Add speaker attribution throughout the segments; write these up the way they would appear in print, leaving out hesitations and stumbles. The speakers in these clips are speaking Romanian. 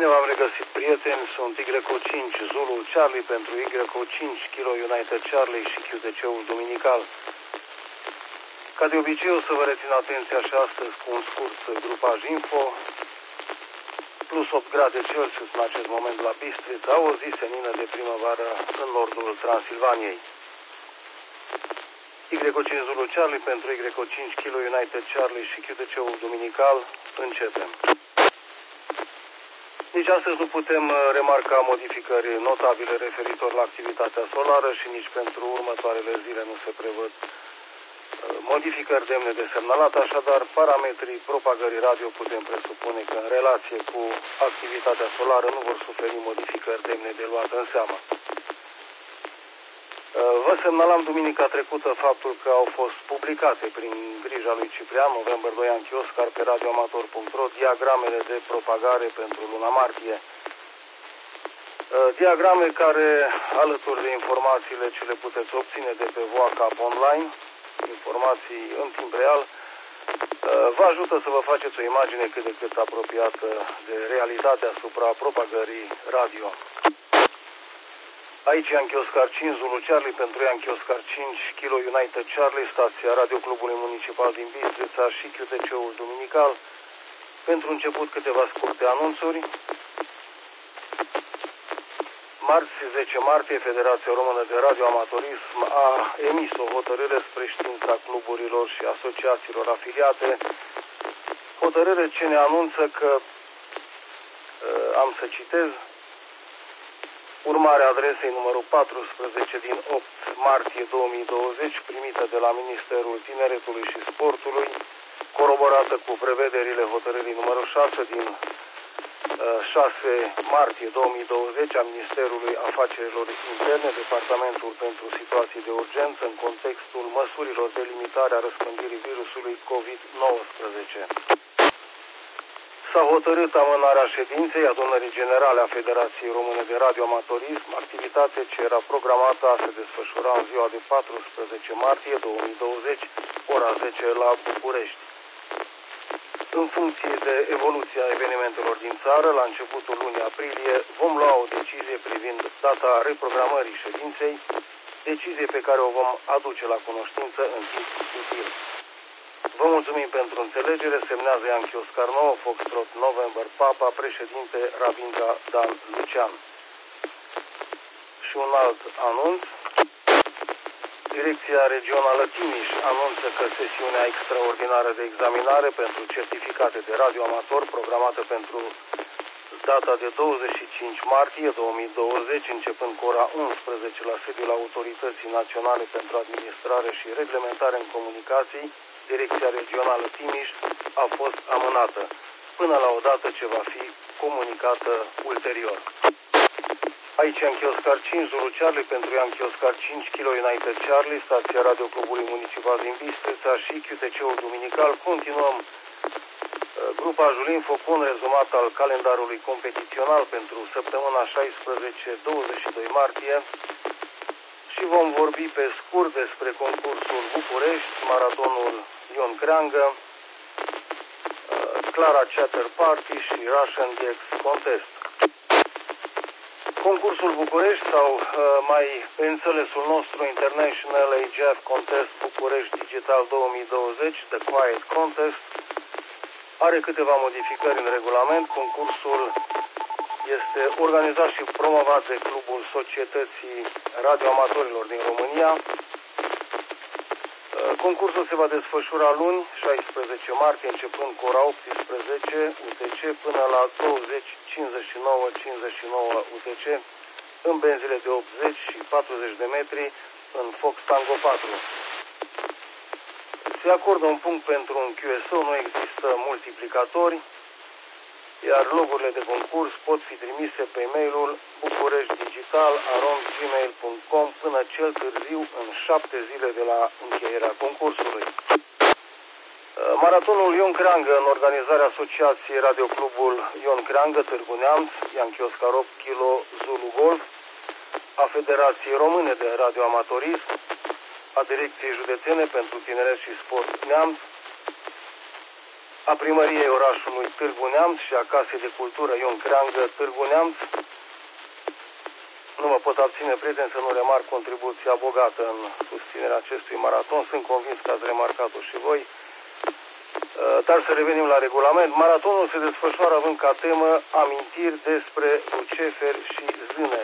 Speaker 1: Bine v-am regăsit, prieteni, sunt Y5 Zulu Charlie pentru Y5 Kilo United Charlie și QTC-ul Duminical. Ca de obicei o să vă rețin atenția și astăzi cu un scurt grupaj info. Plus 8 grade Celsius în acest moment la Bistrița, o zi senină de primăvară în nordul Transilvaniei. Y5 Zulu Charlie pentru Y5 Kilo United Charlie și QTC-ul Duminical, începem. Nici astăzi nu putem remarca modificări notabile referitor la activitatea solară și nici pentru următoarele zile nu se prevăd modificări demne de semnalat, așadar parametrii propagării radio putem presupune că în relație cu activitatea solară nu vor suferi modificări demne de luat în seamă. Vă semnalam duminica trecută faptul că au fost publicate prin grija lui Ciprian, November 2 Yankee Oscar, pe radioamator.ro, diagramele de propagare pentru luna martie. Diagrame care, alături de informațiile ce le puteți obține de pe VoaCap online, informații în timp real, vă ajută să vă faceți o imagine cât de cât apropiată de realitatea asupra propagării radio. Aici Yankee Oscar 5 Zulu Charlie pentru Yankee Oscar 5 Kilo United Charlie, stația Radioclubului Municipal din Bistrița și QTC-ul Duminical. Pentru început câteva scurte anunțuri. Marți 10 martie, Federația Română de Radioamatorism a emis o hotărâre spre știința cluburilor și asociațiilor afiliate. Hotărâre ce ne anunță că, am să citez, urmarea adresei numărul 14 din 8 martie 2020, primită de la Ministerul Tineretului și Sportului, coroborată cu prevederile hotărârii numărul 6 din 6 martie 2020 a Ministerului Afacerilor Interne, Departamentul pentru Situații de Urgență, în contextul măsurilor de limitare a răspândirii virusului COVID-19. S-a hotărât amânarea ședinței Adunării Generale a Federației Române de Radioamatorism, activitate ce era programată a se desfășura în ziua de 14 martie 2020, ora 10 la București. În funcție de evoluția evenimentelor din țară, la începutul lunii aprilie, vom lua o decizie privind data reprogramării ședinței, decizie pe care o vom aduce la cunoștință în timp util. Vă mulțumim pentru înțelegere, semnează Yankee Oscar 9, Foxtrot November Papa, președinte Rabinca Dan Lucian. Și un alt anunț. Direcția Regională Timiș anunță că sesiunea extraordinară de examinare pentru certificate de radioamator, programată pentru data de 25 martie 2020, începând cu ora 11 la sediul Autorității Naționale pentru Administrare și Reglementare în Comunicații, Direcția Regională Timiș, a fost amânată până la o dată ce va fi comunicată ulterior. Aici Yankee Oscar 5 Zulu Charlie pentru Yankee Oscar 5 Kilo United Charlie, stația Radioclubului Municipal din Bistrița și QTC-ul Duminical. Continuăm grupajul info cu un rezumat al calendarului competițional pentru săptămâna 16-22 martie și vom vorbi pe scurt despre concursul București, maratonul Ion Creangă, Clara Chatter Party și Russian DX Contest. Concursul București sau mai pe înțelesul nostru International AGF Contest București Digital 2020, The Quiet Contest, are câteva modificări în regulament. Concursul este organizat și promovat de Clubul Societății Radioamatorilor din România. Concursul se va desfășura luni, 16 martie, începând cu ora 18 UTC până la 20:59:59 UTC, în benzile de 80 și 40 de metri, în Fox Tango 4. Se acordă un punct pentru un QSO, nu există multiplicatori, iar logurile de concurs pot fi trimise pe e-mailul bucureștidigital@gmail.com până cel târziu în 7 zile de la încheierea concursului. Maratonul Ion Creangă, în organizarea Asociației Radioclubul Ion Creangă, Târgu Neamț, Yankee Oscar 8 Kilo Zulu Golf, a Federației Române de Radioamatorism, a Direcției Județene pentru Tineret și Sport Neamț, a Primăriei orașului Târgu Neamț și a Casei de Cultură Ion Creangă Târgu Neamț. Nu mă pot abține, prieteni, să nu remarc contribuția bogată în susținerea acestui maraton. Sunt convins că ați remarcat-o și voi. Dar să revenim la regulament. Maratonul se desfășoară având ca temă amintiri despre luceferi și zâne.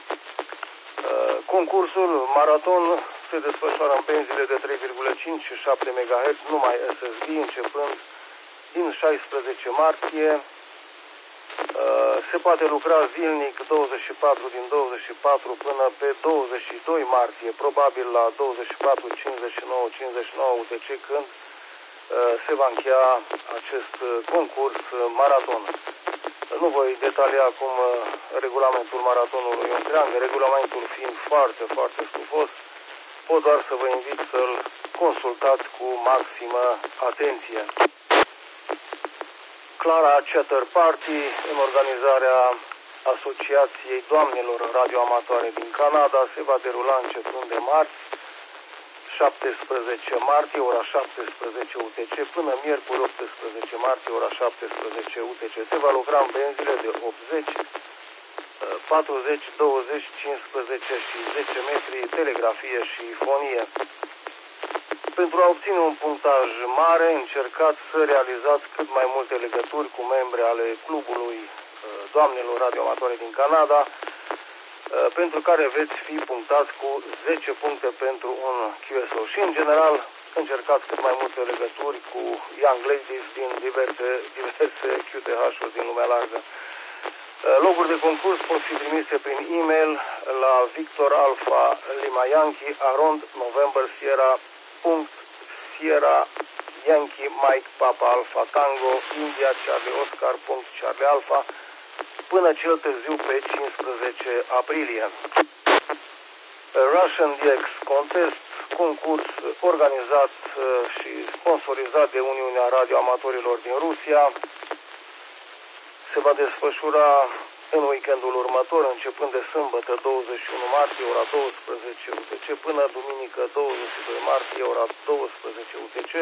Speaker 1: Concursul maraton se desfășoară în benzile de 3,5 și 7 MHz, numai SSB, începând din 16 martie. Se poate lucra zilnic 24 din 24 până pe 22 martie, probabil la 24, 59 UTC, când se va încheia acest concurs maraton. Nu voi detalia acum regulamentul maratonului Ion Creangă, regulamentul fiind foarte, foarte stufos. Pot doar să vă invit să-l consultați cu maximă atenție. Clara Chatter Party, în organizarea Asociației Doamnelor Radioamatoare din Canada, se va derula începând de marți, 17 martie, ora 17 UTC, până miercuri 18 martie, ora 17 UTC. Se va lucra în benzile de 80, 40, 20, 15 și 10 metri, telegrafie și fonie. Pentru a obține un punctaj mare, încercați să realizați cât mai multe legături cu membre ale clubului Doamnelor Radioamatoare din Canada, pentru care veți fi punctați cu 10 puncte pentru un QSO. Și, în general, încercați cât mai multe legături cu young ladies din diverse QTH-uri din lumea largă. Loguri de concurs pot fi trimise prin e-mail la Victor Alpha Lima Yankee @NovemberSierra Yankee Mike Papa Alpha Tango India Charlie Oscar Charlie Alpha până cel târziu pe 15 aprilie. Russian DX Contest, concurs organizat și sponsorizat de Uniunea Radioamatorilor din Rusia, se va desfășura în weekendul următor, începând de sâmbătă 21 martie, ora 12 UTC, până duminică 22 martie, ora 12 UTC,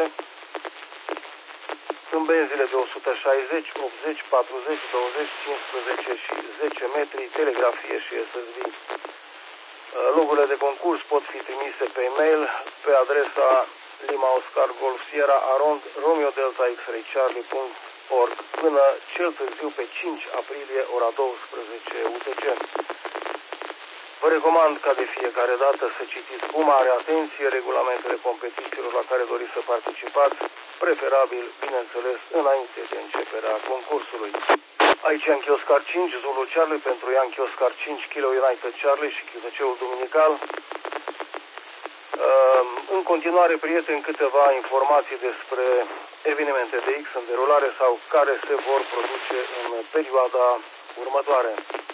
Speaker 1: în benzile de 160, 80, 40, 20, 15 și 10 metri, telegrafie și SSB. Logurile de concurs pot fi trimise pe e-mail pe adresa Lima Oscar Golf Sierra Romeo Delta X-Ray Charlie.org până cel târziu pe 5 aprilie, ora 12 UTC. Vă recomand ca de fiecare dată să citiți cu mare atenție regulamentele competițiilor la care doriți să participați, preferabil, bineînțeles, înainte de începerea concursului. Aici Yankee Oscar 5, Zulu Charlie pentru Yankee Oscar 5, Kilo United Charlie și QTC-ul duminical. În continuare, prieteni, câteva informații despre evenimente de X în derulare sau care se vor produce în perioada următoare.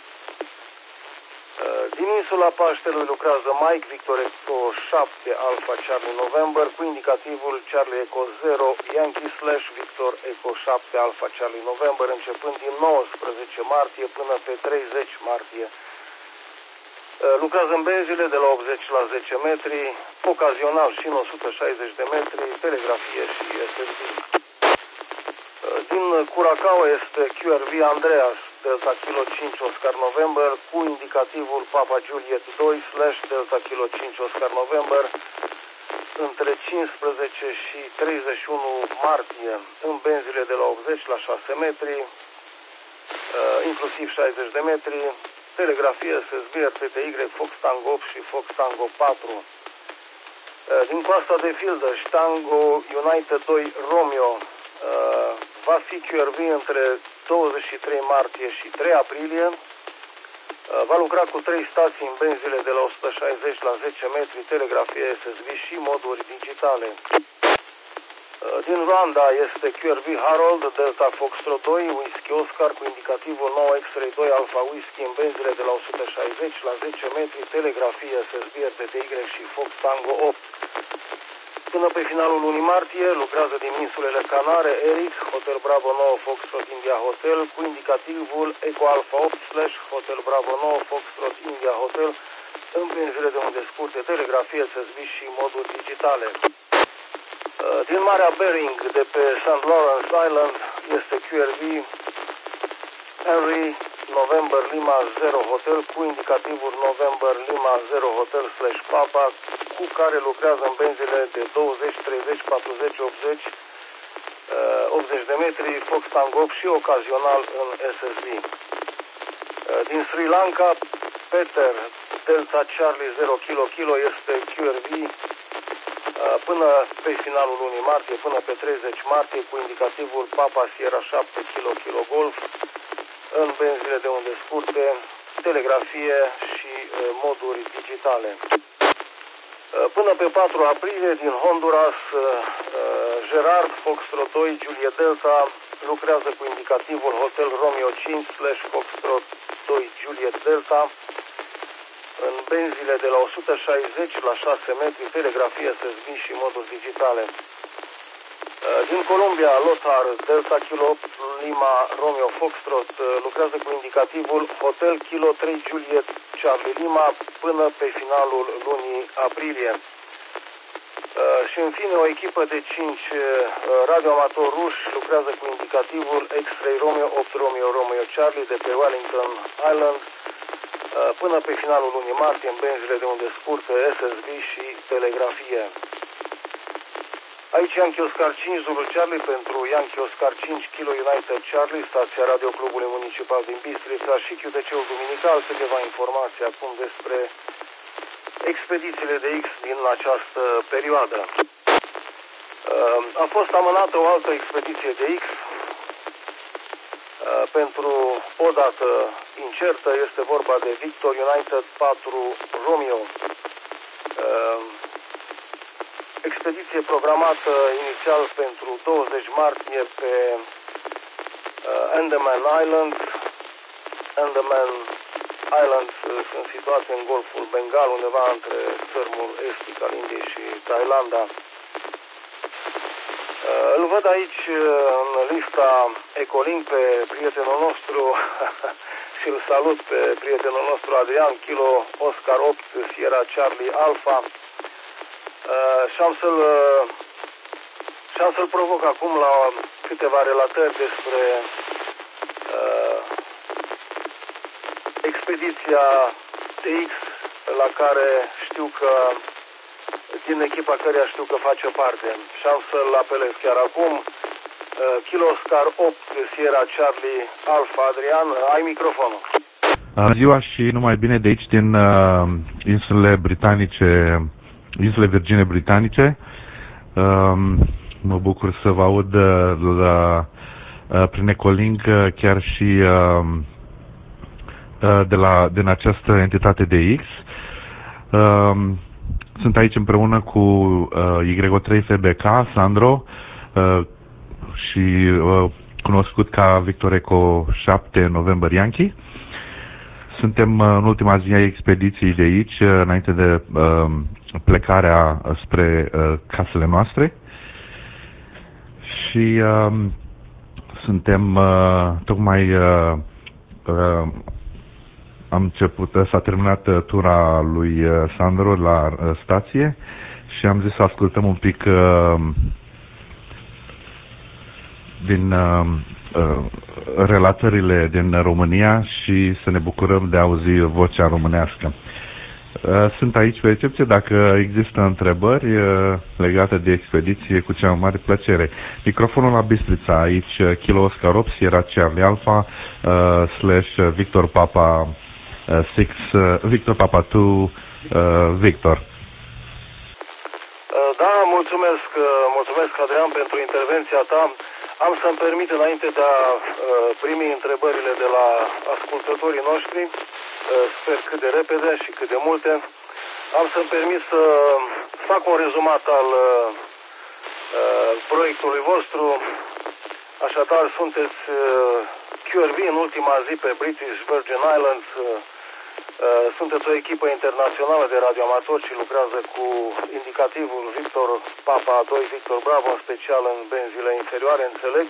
Speaker 1: Din insula Paștelui lucrează Mike Victor Echo 7 Alpha Charlie November cu indicativul Charlie Echo 0 Yankee / Victor Echo 7 Alpha Charlie November, începând din 19 martie până pe 30 martie. Lucrează în benzile de la 80 la 10 metri, ocazional și în 160 de metri, telegrafie și SSB. Din Curacao este QRV Andreas Delta Kilo 5 Oscar November cu indicativul Papa Juliet 2 / Delta Kilo 5 Oscar November între 15 și 31 martie în benzile de la 80 la 6 metri, inclusiv 60 de metri, telegrafie SSB RTTY Fox Tango 8 și Fox Tango 4. Din Coasta de Fildeș, Tango United 2 Romeo va fi QRV între 23 martie și 3 aprilie. Va lucra cu 3 stații în benzile de la 160 la 10 metri, telegrafie SSB și moduri digitale. Din Rwanda este QRV Harold Delta Foxtrot 2 Whisky Oscar cu indicativul 9 X-Ray 2 Alpha Whisky în benzile de la 160 la 10 metri, telegrafie SSB RTTY și Fox Tango 8. Până pe finalul lunii martie lucrează din insulele Canare Eric Hotel Bravo 9 Foxtrot India Hotel cu indicativul Eco Alpha 8 / Hotel Bravo 9 Foxtrot India Hotel în benzile de unde scurte, telegrafie SSB și moduri digitale. Din Marea Bering, de pe St. Lawrence Island, este QRV Henry November Lima 0 Hotel cu indicativul November Lima 0 Hotel / Papa, cu care lucrează în benzile de 20, 30, 40, 80, 80 de metri, Fox Tango și ocazional în SSB. Din Sri Lanka, Peter Delta Charlie 0 Kilo este QRV până pe finalul lunii martie, până pe 30 martie, cu indicativul Papa Sierra 7 Kilo Golf, în benzile de unde scurte, telegrafie și moduri digitale. Până pe 4 aprilie, din Honduras, Gerard Foxtrot 2 Juliet Delta lucrează cu indicativul Hotel Romeo 5 / Foxtrot 2 Juliet Delta, în benzile de la 160 la 6 metri, telegrafie SSB și moduri digitale. Din Columbia, Lothar Delta Kilo 8 Lima Romeo Foxtrot lucrează cu indicativul Hotel Kilo 3 Juliet Charlie Lima până pe finalul lunii aprilie. Și în fine, o echipă de 5 radioamatori ruși lucrează cu indicativul X-Ray Romeo 8 Romeo Charlie de pe Wellington Island până pe finalul lunii martie, în benzile de unde scurte, SSB și telegrafie. Aici Yankee Oscar 5 Zulu Charlie pentru Yankee Oscar 5 Kilo United Charlie, stația Radio Clubului Municipal din Bistrița și QTC-ul Duminical. Câteva informații acum despre expedițiile de X din această perioadă. A fost amânată o altă expediție de X pentru o dată incertă. Este vorba de Victor United 4 Romeo. Expediție programată inițial pentru 20 martie pe Andaman Islands. Andaman Islands sunt situate în Golful Bengal, undeva între țărmul estic al Indiei și Thailanda. Îl văd aici în lista Ecolink pe prietenul nostru și îl salut pe prietenul nostru Adrian Kilo Oscar 8 Sierra Charlie Alpha. Și am să-l provoc acum la câteva relatări despre expediția TX la care știu că, din echipa căreia știu că face parte. Și am să-l apelez chiar acum. Kilo Oscar 8 Sierra Charlie Alpha. Adrian, ai microfonul.
Speaker 2: Ziua și numai bine de aici, din insulele britanice, Insule Virgine Britanice. Mă bucur să vă aud prin Ecolink, chiar și din această entitate de X. Sunt aici împreună cu Y3FBK, Sandro, și cunoscut ca Victor Eco 7 November Yankee. Suntem în ultima zi a expediției de aici, înainte de plecarea spre casele noastre. Și suntem tocmai am început, s-a terminat tura lui Sandro la stație și am zis să ascultăm un pic din relatările din România și să ne bucurăm de a auzi vocea românească. Sunt aici pe recepție, dacă există întrebări legate de expediție, cu cea mai mare plăcere. Microfonul la Bistrița, aici Kilo Oscar 8 Sierra Charlie Alpha / Victor Papa 6 Victor Papa 2 Victor.
Speaker 1: Da, mulțumesc Adrian pentru intervenția ta. Am să-mi permit, înainte de a primi întrebările de la ascultătorii noștri, sper cât de repede și cât de multe, am să-mi permit să fac un rezumat al proiectului vostru. Așadar, sunteți QRV în ultima zi pe British Virgin Islands. Sunteți o echipă internațională de radioamatori și lucrează cu indicativul Victor Papa 2 Victor Bravo, în special în benzile inferioare, înțeleg.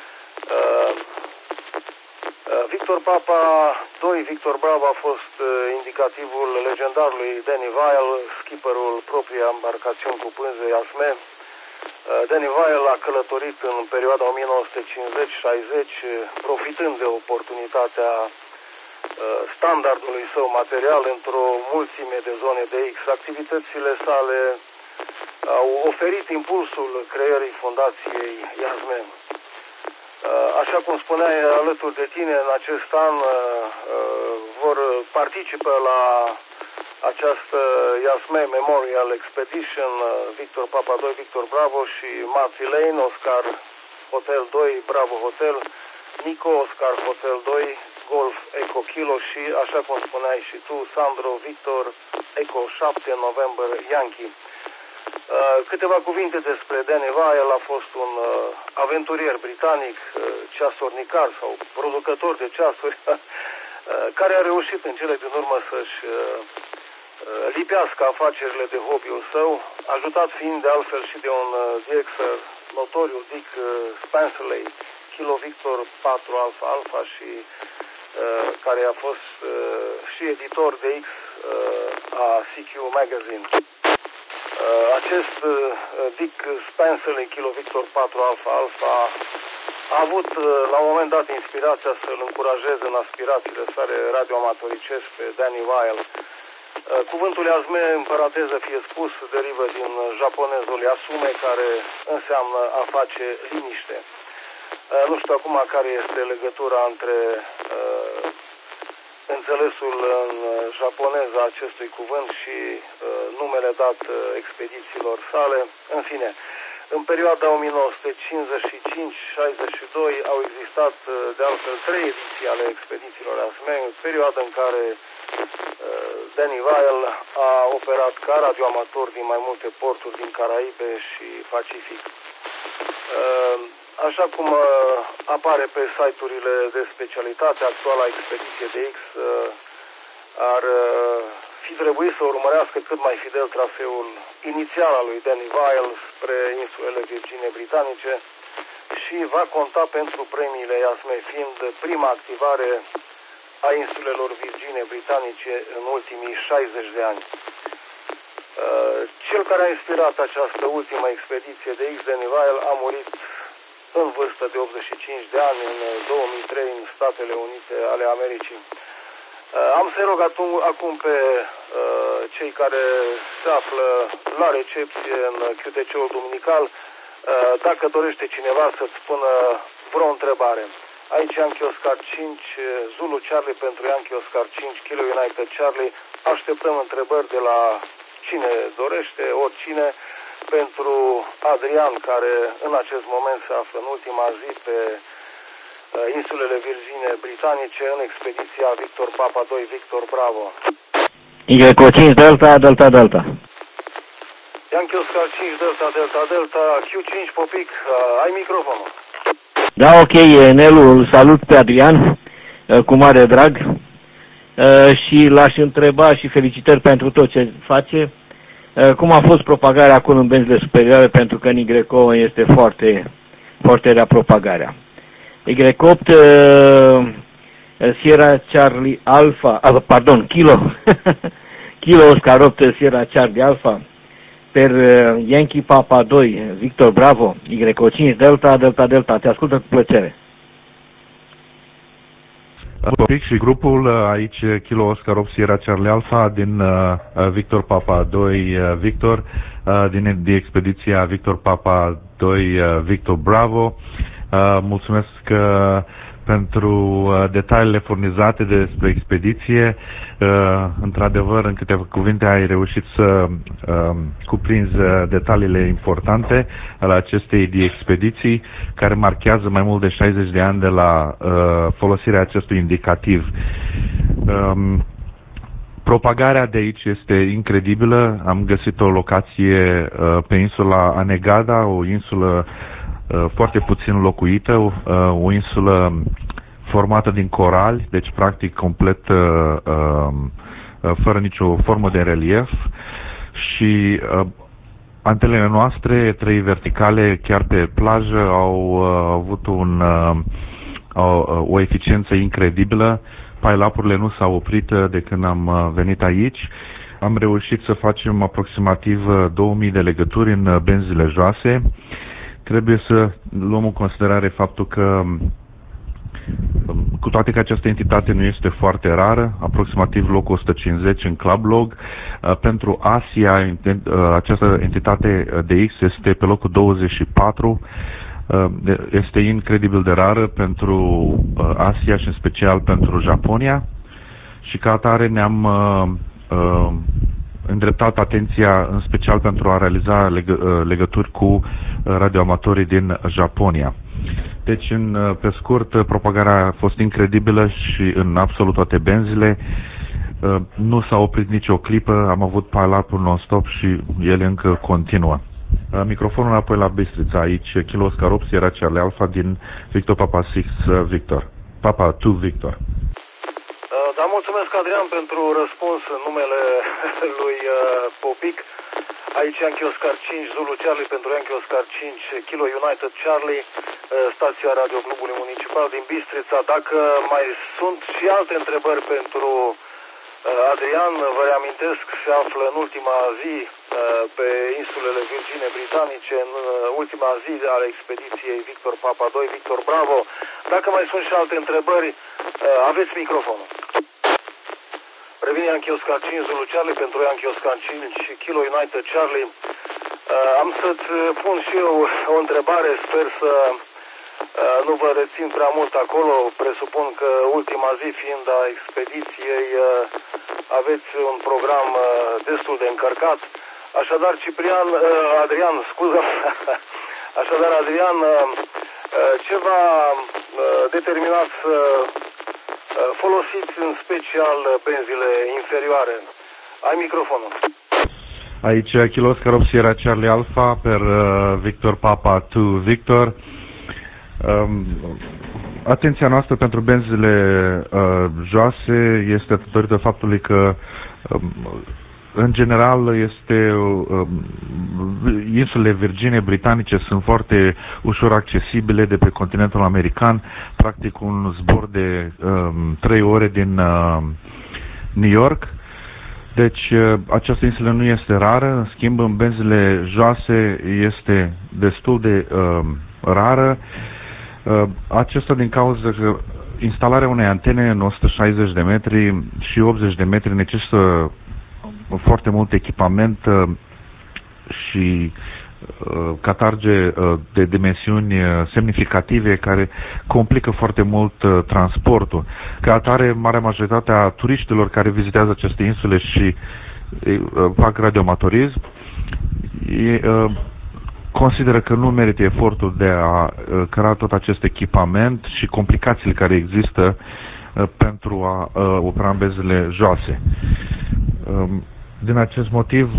Speaker 1: Victor Papa 2 Victor Bravo a fost indicativul legendarului Danny Weil, skipperul propriei embarcațiuni cu pânze Iasme, Danny Weil a călătorit în perioada 1950-60, profitând de oportunitatea standardului său material într-o mulțime de zone de X. Activitățile sale au oferit impulsul creării Fundației Iasme. Așa cum spuneai, alături de tine, în acest an vor participă la această Iasme Memorial Expedition Victor Papa 2, Victor Bravo și Matthew Lane, Oscar Hotel 2, Bravo Hotel, Nico, Oscar Hotel 2, Golf Eco Kilo și, așa cum spuneai și tu, Sandro Victor Eco 7 November Yankee. Câteva cuvinte despre Danny Weil. A fost un aventurier britanic, ceasornicar sau producător de ceasuri, care a reușit în cele din urmă să-și lipească afacerile de hobby-ul său, ajutat fiind de altfel și de un DXer notoriu, Dick Spencerley, Kilo Victor 4 Alpha Alpha și care a fost și editor de X a CQ Magazine. Acest Dick Spencerley, Kilo Victor 4 Alpha Alpha, a avut la un moment dat inspirația să-l încurajeze în aspirațiile sale radioamatoricești pe Danny Weil. Cuvântul Iasme, în paranteză fie spus, derivă din japonezul Yasume, care înseamnă a face liniște. Nu știu acum care este legătura între înțelesul în japoneză acestui cuvânt și numele dat expedițiilor sale. În fine, în perioada 1955-62 au existat de altfel 3 ediții ale expedițiilor Iasme, perioada în care Danny Weil a operat ca radioamator din mai multe porturi din Caraibe și Pacific. Așa cum apare pe site-urile de specialitate, actuala expediție de X ar fi trebuit să urmărească cât mai fidel traseul inițial al lui Danny Weil spre insulele Virgine Britanice și va conta pentru premiile Iasme, fiind prima activare a insulelor Virgine Britanice în ultimii 60 de ani. Cel care a inspirat această ultimă expediție de X, Danny Weil, a murit în vârstă de 85 de ani în 2003 în Statele Unite ale Americii. Am să-i rog acum pe cei care se află la recepție în QTC-ul duminical, dacă dorește cineva să-ți spună vreo întrebare. Aici Yankee Oscar 5, Zulu Charlie pentru Yankee Oscar 5, Kilo United Charlie. Așteptăm întrebări de la cine dorește, oricine. Pentru Adrian, care în acest moment se află în ultima zi pe insulele Virgine Britanice în expediția Victor Papa 2, Victor Bravo.
Speaker 3: Y5 Delta, Delta, Delta.
Speaker 1: Yankee Oscar 5, Delta, Delta, Delta, Q5 Popic, ai microfonul.
Speaker 3: Da, ok, Nelu, îl salut pe Adrian, cu mare drag, și l-aș întreba și felicitări pentru tot ce face. Cum a fost propagarea acolo în benzile superioare, pentru că în Y8 este foarte, foarte rea propagarea. Y8, Sierra Charlie Alpha, Kilo Oscar 8, Sierra Charlie Alpha, per Yankee Papa 2, Victor Bravo, Y5 Delta, Delta, Delta. Te ascultă cu plăcere.
Speaker 2: Popic și grupul aici Kilo Oscar 8 Sierra Charlie Alpha din Victor Papa 2 Victor din expediția Victor Papa 2 Victor Bravo. Mulțumesc pentru detaliile furnizate despre expediție. Într-adevăr, în câteva cuvinte ai reușit să cuprinzi detaliile importante ale acestei expediții, care marchează mai mult de 60 de ani de la folosirea acestui indicativ. Propagarea de aici este incredibilă. Am găsit o locație pe insula Anegada, o insulă foarte puțin locuită, o insulă formată din corali, deci practic complet fără nicio formă de relief, și antenele noastre, 3 verticale, chiar pe plajă, au avut o eficiență incredibilă. Pile-up-urile nu s-au oprit de când am venit aici. am reușit să facem aproximativ 2000 de legături în benzile joase. Trebuie să luăm în considerare faptul că, cu toate că această entitate nu este foarte rară, aproximativ locul 150 în Clublog, pentru Asia această entitate DX este pe locul 24, este incredibil de rară pentru Asia și în special pentru Japonia și ca atare ne-am îndreptat atenția în special pentru a realiza legături cu radioamatorii din Japonia. Deci, pe scurt, propagarea a fost incredibilă și în absolut toate benzile. Nu s-a oprit nicio clipă, am avut pile-up-ul non-stop și el încă continuă. Microfonul apoi la Bistrița, aici Kilo Oscar 8 Sierra Charlie Alpha din Victor Papa 6 Victor. Papa 2 Victor.
Speaker 1: Da, mulțumesc, Adrian, pentru răspuns în numele lui Popic. Aici Yankee Oscar 5 Zulu Charlie pentru Yankee Oscar 5 Kilo United Charlie, stația Radio Clubului Municipal din Bistrița. Dacă mai sunt și alte întrebări pentru Adrian, vă reamintesc, se află în ultima zi pe insulele Virgine Britanice, în ultima zi ale expediției Victor Papa 2 Victor Bravo. Dacă mai sunt și alte întrebări, aveți microfonul. Revine Yankee Oscar 5 Zulu Charlie pentru Yankee Oscar 5 Kilo United Charlie. Am să-ți pun și eu o întrebare, sper să nu vă rețin prea mult acolo. Presupun că ultima zi fiind a expediției aveți un program destul de încărcat. Așadar, Adrian, ce v-a determinat să folosiți în special benzile inferioare? Ai microfonul.
Speaker 2: Aici Kilo Oscar 8 Sierra Charlie Alpha per Victor Papa 2 Victor. Atenția noastră pentru benzile joase este datorită faptului că în general insulele Virgine Britanice sunt foarte ușor accesibile de pe continentul american, practic un zbor de 3 ore din New York. Deci această insulă nu este rară, în schimb în benzile joase este destul de rară. Acesta din cauza că instalarea unei antene în 160 de metri și 80 de metri necesită foarte mult echipament și catarge de dimensiuni semnificative care complică foarte mult transportul. Ca atare, marea majoritate a turiștilor care vizitează aceste insule și fac radioamatorism consideră că nu merită efortul de a crea tot acest echipament și complicațiile care există pentru a opera în benzile joase. Din acest motiv,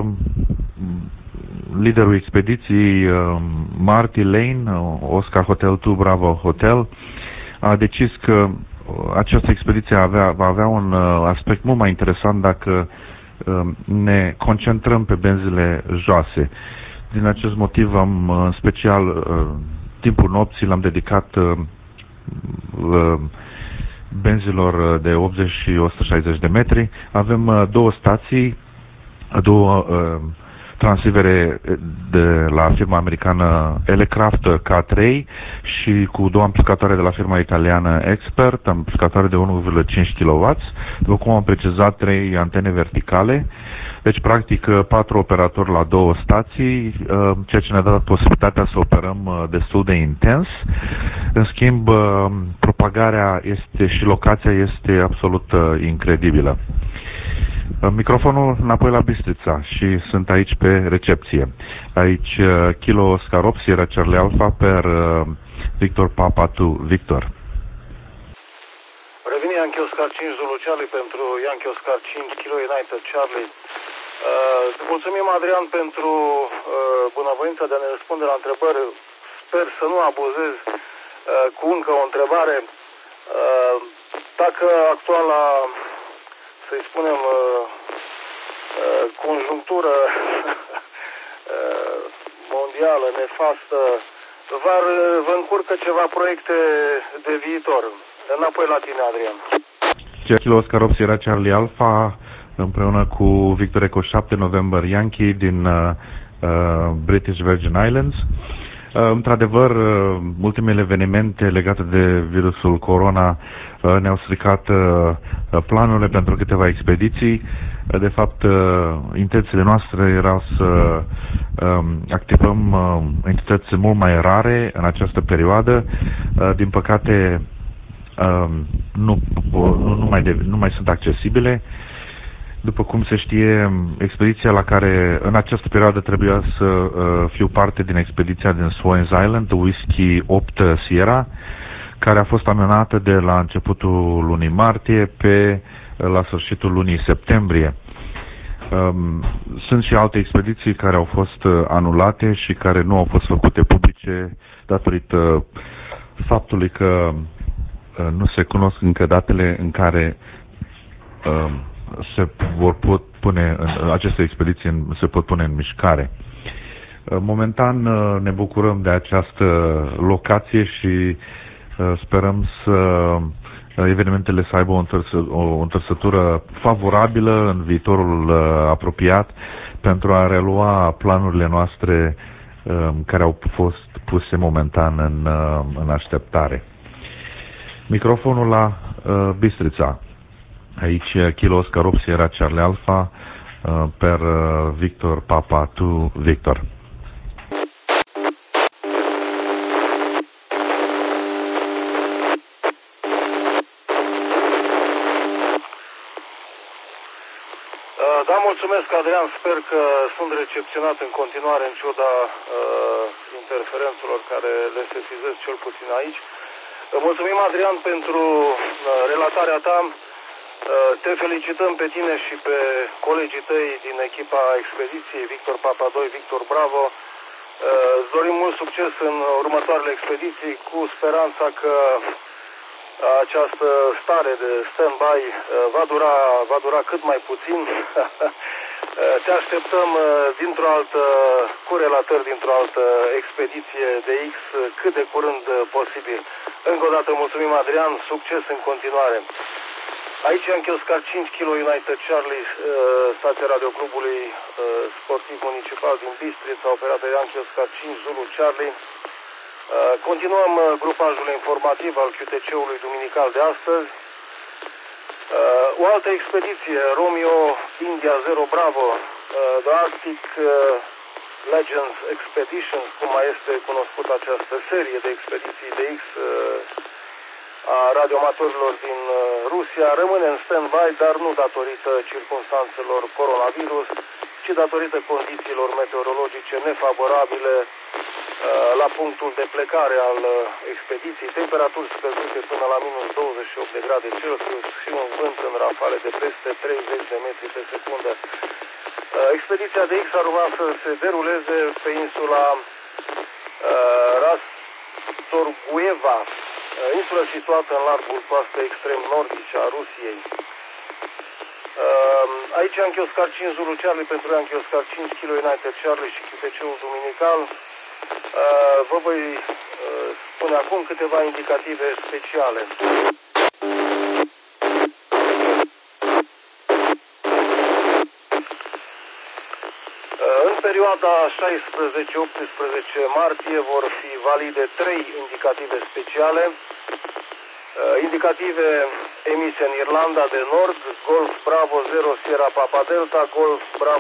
Speaker 2: liderul expediției, Marty Lane, Oscar Hotel 2 Bravo Hotel, a decis că această expediție va avea un aspect mult mai interesant dacă ne concentrăm pe benzile joase. Din acest motiv în special, timpul nopții l-am dedicat benzilor de 80 și 160 de metri. Avem două stații, două transivere de la firma americană Elecraft K3 și cu două amplificatoare de la firma italiană Expert, amplificatoare de 1,5 kW, după cum am precizat 3 antene verticale. Deci, practic, 4 operatori la 2 stații, ceea ce ne-a dat posibilitatea să operăm destul de intens. În schimb, propagarea și locația este absolut incredibilă. Microfonul înapoi la Bistrița și sunt aici pe recepție. Aici Kilo Oscar 8 Sierra Charlie Alpha per Victor Papa 2 Victor.
Speaker 1: Revine Yankee Oscar 5 Zulu Charlie pentru Yankee Oscar 5 Kilo United Charlie. Mulțumim, Adrian, pentru bunăvoința de a ne răspunde la întrebări. Sper să nu abuzez cu încă o întrebare. Dacă actuala, să-i spunem, conjunctură mondială nefastă vă încurcă ceva proiecte de viitor. Înapoi la tine, Adrian.
Speaker 2: Kilo Oscar 8 Sierra Charlie Alpha împreună cu Victor Echo 7 November Yankee din British Virgin Islands. Într-adevăr, ultimele evenimente legate de virusul corona ne-au stricat planurile pentru câteva expediții. De fapt, intențiile noastre erau să activăm entități mult mai rare în această perioadă. Din păcate, nu mai sunt accesibile. După cum se știe, expediția la care în această perioadă trebuia să fiu parte din expediția din Swains Island, Whiskey 8 Sierra, care a fost amânată de la începutul lunii martie la sfârșitul lunii septembrie. Sunt și alte expediții care au fost anulate și care nu au fost făcute publice datorită faptului că nu se cunosc încă datele în care aceste expediții se pot pune în mișcare. Momentan ne bucurăm de această locație și sperăm evenimentele să aibă o întorsătură favorabilă în viitorul apropiat pentru a relua planurile noastre care au fost puse momentan în așteptare. Microfonul la Bistrița. Aici Kilo Oscar 8 Sierra Charlie Alpha per Victor Papa 2 Victor.
Speaker 1: Da, mulțumesc, Adrian. Sper că sunt recepționat în continuare în ciuda interferențelor care le sesizez cel puțin aici. Mulțumim, Adrian, pentru relatarea ta. Te felicităm pe tine și pe colegii tăi din echipa expediției, Victor Papa 2, Victor Bravo. Îți dorim mult succes în următoarele expediții, cu speranța că această stare de stand-by va dura cât mai puțin. Te așteptăm cu relatări dintr-o altă expediție de X cât de curând posibil. Încă o dată mulțumim, Adrian, succes în continuare. Aici Yankee Oscar 5 Kilo United Charlie, stația radioclubului sportiv municipal din Bistrița, operată Yankee Oscar 5 Zulu Charlie. Continuăm grupajul informativ al QTC-ului duminical de astăzi. O altă expediție, Romeo India 0 Bravo, The Arctic Legends Expeditions, cum mai este cunoscută această serie de expediții de X a radioamatorilor din Rusia, rămâne în stand-by, dar nu datorită circumstanțelor coronavirus, ci datorită condițiilor meteorologice nefavorabile la punctul de plecare al expediției, temperaturi scăzute până la minus 28 de grade Celsius și un vânt în rafale de peste 30 de metri pe secundă. Expediția de X ar urma să se deruleze pe insula Rastorgueva, insulă situată în largul coastei extrem nordice a Rusiei. Aici Yankee Oscar 5 Zulu Charlie pentru Yankee Oscar 5 Kilo United Charlie și QTC-ul duminical. Vă voi spune acum câteva indicative speciale. În perioada 16-18 martie vor fi valide 3 indicative speciale. Indicative emise în Irlanda de Nord, Golf Bravo 0 Sierra Papa Delta, Golf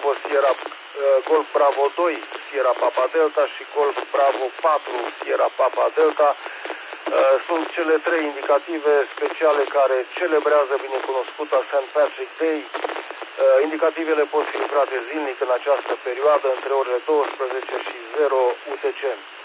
Speaker 1: Bravo 2 Sierra Papa Delta și Golf Bravo 4 Sierra Papa Delta. Sunt cele 3 indicative speciale care celebrează binecunoscuta St. Patrick Day. Indicativele pot fi livrate zilnic în această perioadă între orele 12 și 0 UTC.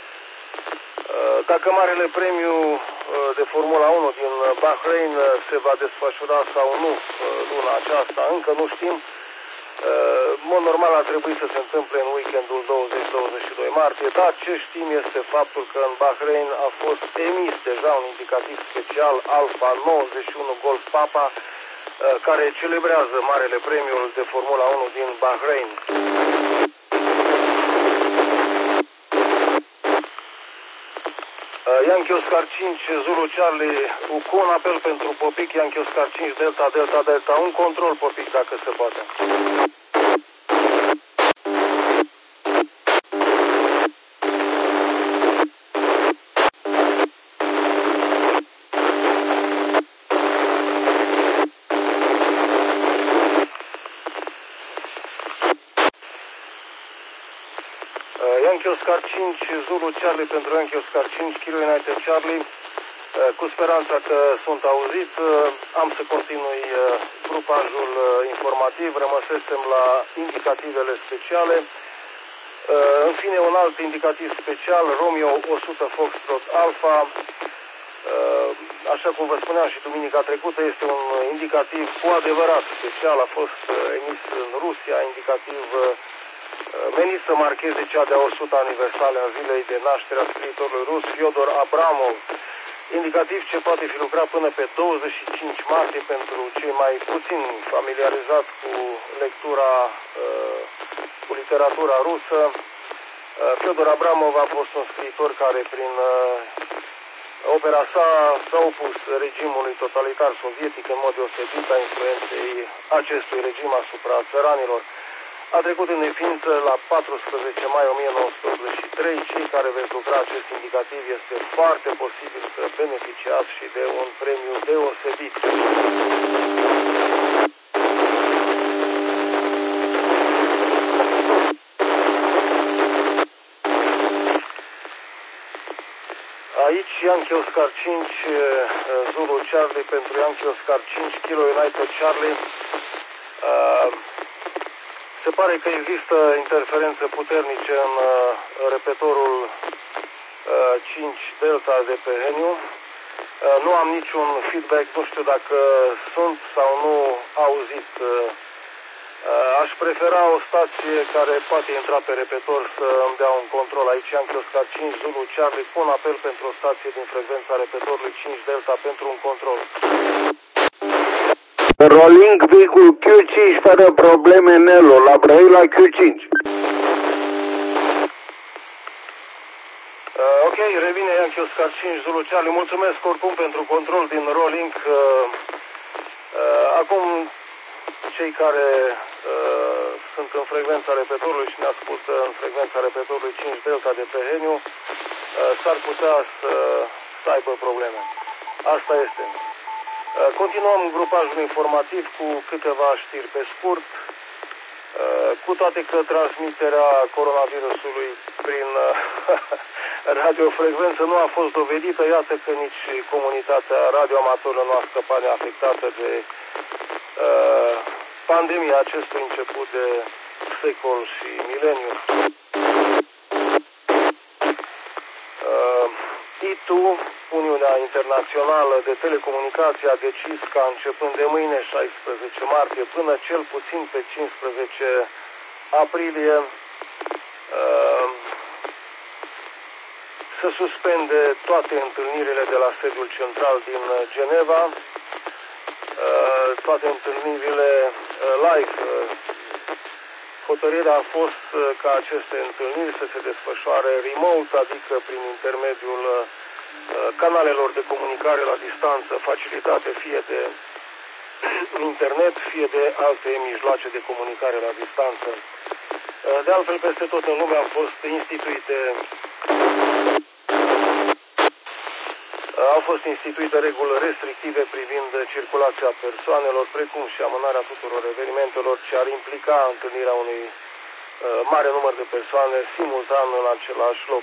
Speaker 1: Dacă Marele Premiu de Formula 1 din Bahrain se va desfășura sau nu luna aceasta, încă nu știm. În mod normal ar trebui să se întâmple în weekendul 20-22 martie, dar ce știm este faptul că în Bahrain a fost emis deja un indicativ special Alfa 91 Golf Papa, care celebrează Marele Premiul de Formula 1 din Bahrain. Yankee Oscar 5, Zulu Charlie, cu un apel pentru Popic, Yankee Oscar 5, Delta, Delta, Delta, un control Popic dacă se poate. Yankee Oscar 5, Zulu Charlie pentru Yankee Oscar 5, Kilo United Charlie, cu speranța că sunt auzit. Am să continui grupajul informativ, rămăsesem la indicativele speciale. În fine, un alt indicativ special, Romeo 100 Foxtrot Alpha. Așa cum vă spuneam și duminica trecută, este un indicativ cu adevărat special, a fost emis în Rusia, indicativ menit să marcheze cea de-a 100 aniversare a zilei de naștere a scriitorului rus Fyodor Abramov. Indicativ ce poate fi lucrat până pe 25 martie pentru cei mai puțin familiarizați cu lectura, cu literatura rusă. Fyodor Abramov a fost un scriitor care prin opera sa s-a opus regimului totalitar sovietic în mod deosebit a influenței acestui regim asupra țăranilor. A trecut în neființă la 14 mai 1983. Cei care veți lucra acest indicativ este foarte posibil să beneficiați și de un premiu deosebit. Aici Yankee Oscar 5, Zulu Charlie pentru Yankee Oscar 5, Kilo United Charlie. Se pare că există interferențe puternice în repetorul 5 Delta de pe Heniu. Nu am niciun feedback, nu știu dacă sunt sau nu auzit. Aș prefera o stație care poate intra pe repetor să îmi dea un control. Aici Yankee Oscar 5, Zulu Charlie, pun apel pentru o stație din frecvența repetorului 5 Delta pentru un control.
Speaker 4: Rolling vehicul Q5 fără probleme Nelo, la Brăila Q5.
Speaker 1: Ok, revine Yankee Oscar 5, Zulu Charlie. Mulțumesc oricum pentru control din rolling. Acum, cei care sunt în frecvența repetorului și ne ascultă în frecvența repetorului 5 Delta de pe Heniu, s-ar putea să aibă probleme. Asta este. Continuăm grupajul informativ cu câteva știri pe scurt. Cu toate că transmiterea coronavirusului prin radiofrecvență nu a fost dovedită, iată că nici comunitatea radioamatoră nu a scăpat neafectată de pandemia acestui început de secol și mileniu. ITU, Uniunea Internațională de Telecomunicații, a decis ca începând de mâine, 16 martie, până cel puțin pe 15 aprilie, să suspende toate întâlnirile de la sediul central din Geneva, toate întâlnirile live. Hotărârea a fost ca aceste întâlniri să se desfășoare remote, adică prin intermediul canalelor de comunicare la distanță facilitate fie de internet, fie de alte mijloace de comunicare la distanță. De altfel, peste tot în lume au fost instituite reguli restrictive privind circulația persoanelor, precum și amânarea tuturor evenimentelor ce ar implica întâlnirea unui mare număr de persoane simultan în același loc.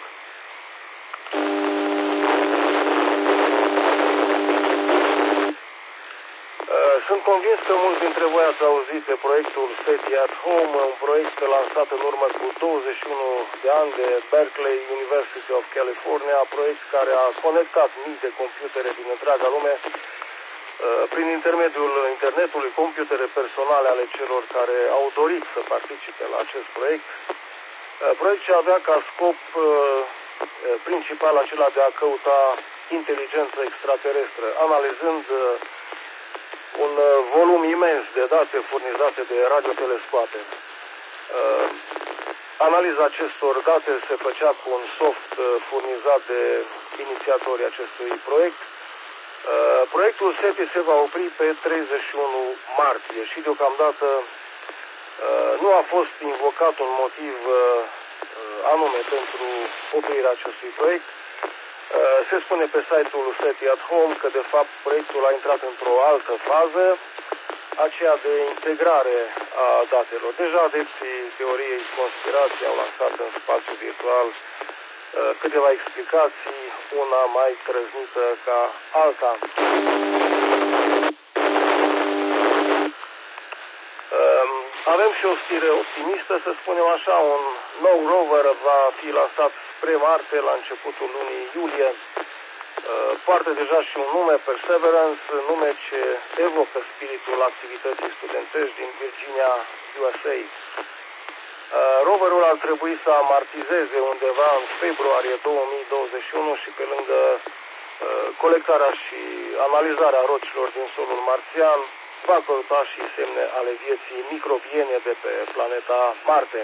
Speaker 1: Sunt convins că mulți dintre voi ați auzit de proiectul SETI at Home, un proiect lansat în urmă cu 21 de ani de Berkeley University of California, proiect care a conectat mii de computere din întreaga lume prin intermediul internetului, computere personale ale celor care au dorit să participe la acest proiect. Proiect ce avea ca scop principal acela de a căuta inteligență extraterestră, analizând un volum imens de date furnizate de radiotelescoape. Analiza acestor date se făcea cu un soft furnizat de inițiatorii acestui proiect. Proiectul SETI se va opri pe 31 martie și deocamdată nu a fost invocat un motiv anume pentru oprirea acestui proiect. Se spune pe site-ul SETI at Home că de fapt proiectul a intrat într-o altă fază, aceea de integrare a datelor. Deja adepții teoriei conspirației au lansat în spațiu virtual câteva explicații, una mai trăznită ca alta. Avem și o știre optimistă, să spunem așa, un nou rover va fi lansat spre Marte la începutul lunii iulie. Poartă deja și un nume, Perseverance, nume ce evocă spiritul activității studențești din Virginia, USA. Roverul ar trebui să amartizeze undeva în februarie 2021 și pe lângă colectarea și analizarea rocilor din solul marțian, va căuta și semne ale vieții microbiene de pe planeta Marte.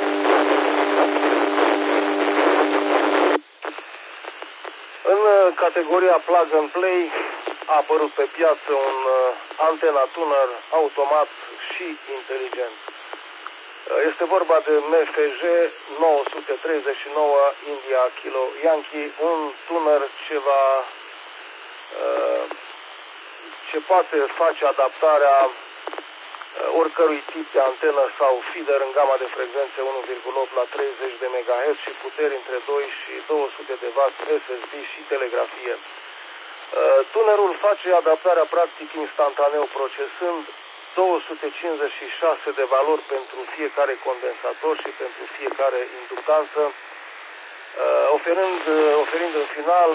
Speaker 1: În categoria Plug and Play a apărut pe piață un antena tuner automat și inteligent. Este vorba de MFJ 939 India Kilo Yankee, un tuner ce poate face adaptarea oricărui tip de antenă sau feeder în gama de frecvențe 1,8 la 30 de MHz și puteri între 2 și 200 de W SSB și telegrafie. Tunerul face adaptarea practic instantaneu, procesând 256 de valori pentru fiecare condensator și pentru fiecare inductanță, oferind în final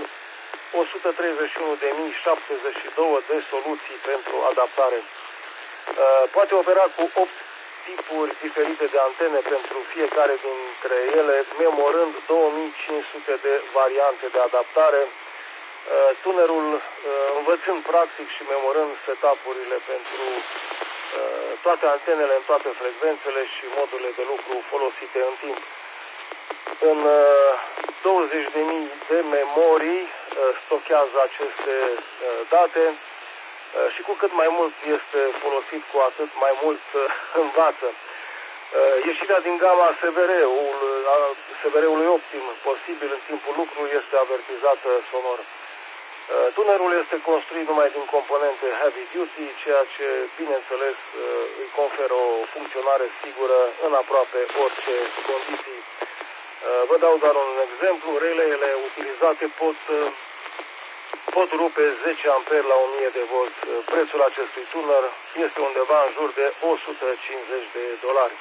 Speaker 1: 131.072 de soluții pentru adaptare. Poate opera cu 8 tipuri diferite de antene pentru fiecare dintre ele, memorând 2500 de variante de adaptare, tunerul învățând practic și memorând setup-urile pentru toate antenele în toate frecvențele și modurile de lucru folosite în timp. În 20.000 de memorii stochează aceste date și cu cât mai mult este folosit, cu atât mai mult învață. Ieșirea din gama SVR-ului optim posibil în timpul lucrului este avertizată sonor. Tunerul este construit numai din componente heavy duty, ceea ce, bineînțeles, îi conferă o funcționare sigură în aproape orice condiții. Vă dau doar un exemplu, reeleele utilizate pot rupe 10 amperi la 1000 de volt. Prețul acestui tuner este undeva în jur de $150.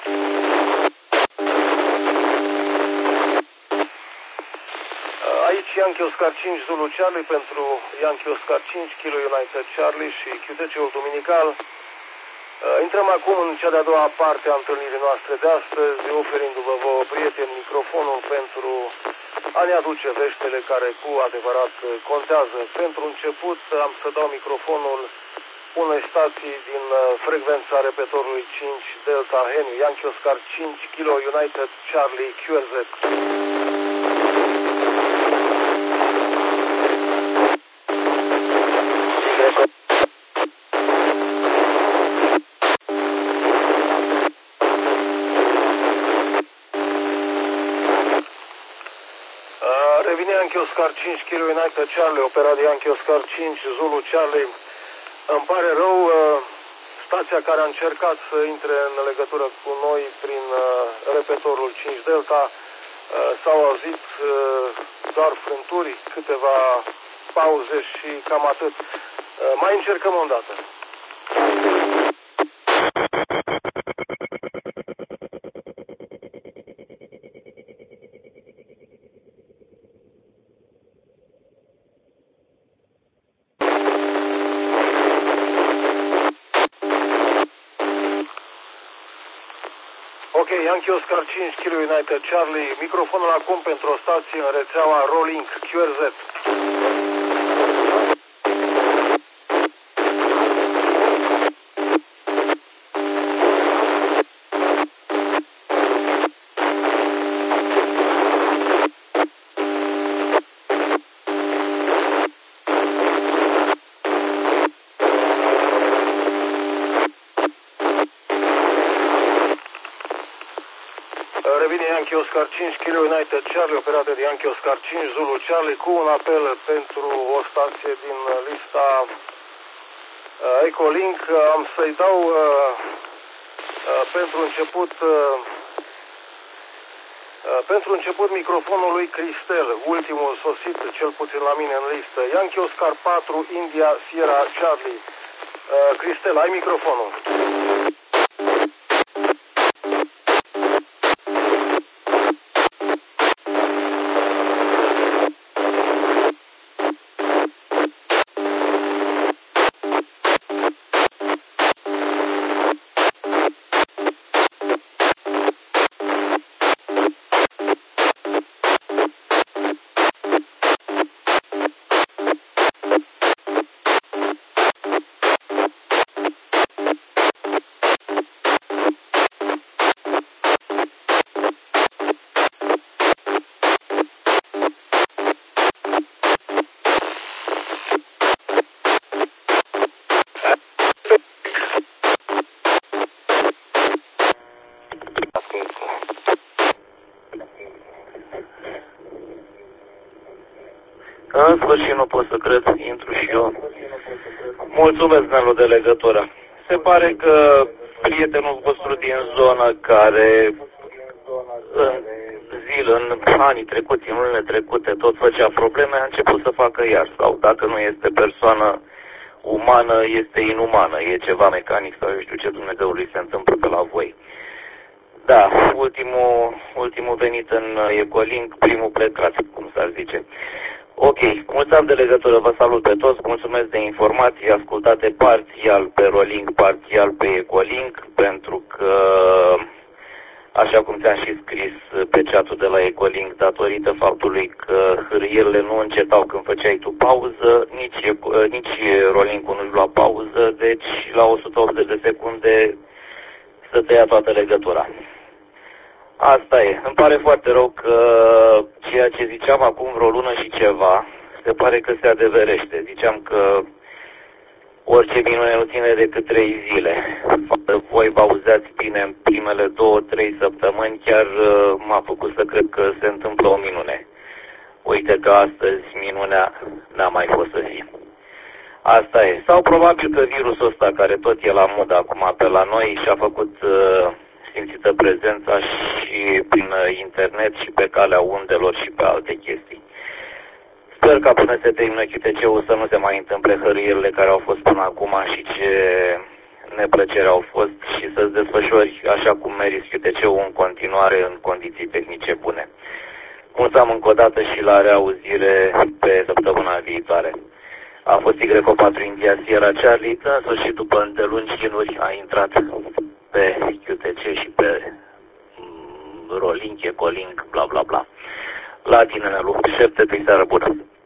Speaker 1: Aici Yankee Oscar 5 Zulu Charlie pentru Yankee Oscar 5 Kilo United Charlie și QTC-ul duminical. Intrăm acum în cea de-a doua parte a întâlnirii noastre de astăzi, oferindu-vă vouă, prieteni, microfonul pentru a ne aduce veștile care cu adevărat contează. Pentru început am să dau microfonul unei stații din frecvența repettorului 5 Delta Henry, Yankee Oscar 5 Kilo United Charlie QRZ. Revine Yankee Oscar 5 Kilo United Charlie, operat de Yankee Oscar 5 Zulu Charlie. Îmi pare rău, stația care a încercat să intre în legătură cu noi prin repettorul 5 Delta, s-au auzit doar frânturi, câteva pauze și cam atât. Mai încercăm o dată. Ok, Yankee Oscar 5 Kilo United Charlie, microfonul acum pentru o stație în rețeaua Rolink QRZ. Revine Yankee Oscar 5 Kilo United Charlie, operată de Yankee Oscar 5 Zulu Charlie, cu un apel pentru o stație din lista Ecolink. Am să-i dau pentru început microfonul lui Cristel, ultimul sosit, cel puțin la mine în listă. Yankee Oscar 4 India Sierra Charlie. Cristel, ai microfonul.
Speaker 5: În sfârșit nu pot să cred, intru și eu. Mulțumesc, Nelu, de legătură. Se pare că prietenul vostru din zonă care în anii trecuți, în lunile trecute, tot făcea probleme, a început să facă iar. Sau dacă nu este persoană umană, este inumană. E ceva mecanic sau eu știu ce Dumnezeului se întâmplă pe la voi. Da, ultimul venit în Ecolink, primul plecat, cum s-ar zice. Ok, mulțumesc de legătură, vă salut pe toți, mulțumesc de informații ascultate parțial pe Rolink, parțial pe Ecolink, pentru că, așa cum ți-am și scris pe chat-ul de la Ecolink, datorită faptului că hârierile nu încetau când făceai tu pauză, nici Rolink-ul nu-și lua pauză, deci la 180 de secunde să te ia toată legătura. Asta e. Îmi pare foarte rău că ceea ce ziceam acum vreo lună și ceva, se pare că se adeverește. Ziceam că orice minune nu ține decât 3 zile. Voi vă auzeați bine în primele 2-3 săptămâni, chiar m-a făcut să cred că se întâmplă o minune. Uite că astăzi minunea n-a mai fost să fie. Asta e. Sau probabil că virusul ăsta, care tot e la modă acum pe la noi, și-a făcut simțită prezența și prin internet și pe calea undelor și pe alte chestii. Sper ca până se termină QTC-ul să nu se mai întâmple hărâierile care au fost până acum și ce neplăceri au fost și să-ți desfășori așa cum meriți QTC-ul în continuare în condiții tehnice bune. Mulțumim încă o dată și la reauzire pe săptămâna viitoare. A fost Y4 India Sierra Charlie, în sfârșit după îndelungi chinuri a intrat pe QTC și pe Rolink, Ecolink, bla bla bla. La tine, Nelu, șepte-te, seară bună.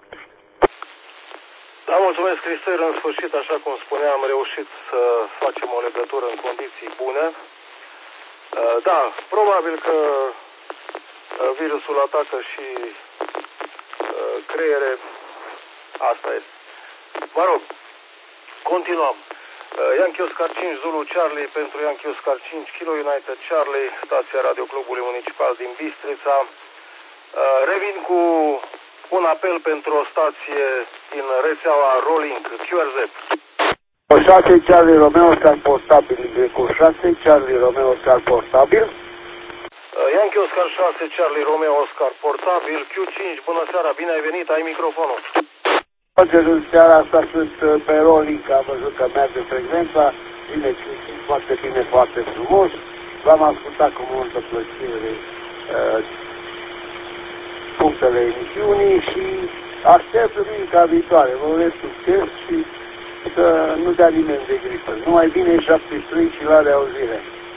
Speaker 1: Da, mulțumesc, Cristel, în sfârșit, așa cum spuneam, am reușit să facem o legătură în condiții bune. Da, probabil că virusul atacă și creiere, asta este. Mă rog, continuăm. Yankee Oscar 5 Zulu Charlie pentru Yankee Oscar 5 Kilo United Charlie, stația Radio Clubului Municipal din Bistrița. Revin cu un apel pentru o stație din rețeaua Rolink, QRZ.
Speaker 4: 6 Charlie Romeo Oscar portabil, cu 6 Charlie Romeo Oscar portabil.
Speaker 1: Yankee Oscar 6 Charlie Romeo Oscar portabil, Q5, bună seara, bine ai venit, ai microfonul.
Speaker 4: În seara asta sunt pe Rolink, am văzut că merge frecvența, bine, foarte bine, foarte frumos. V-am ascultat cu multă plăcere punctele emisiunii și aștept duminica viitoare. Vă urez succes și să nu dea nimeni de gripă. Numai bine 73 și la reauzire.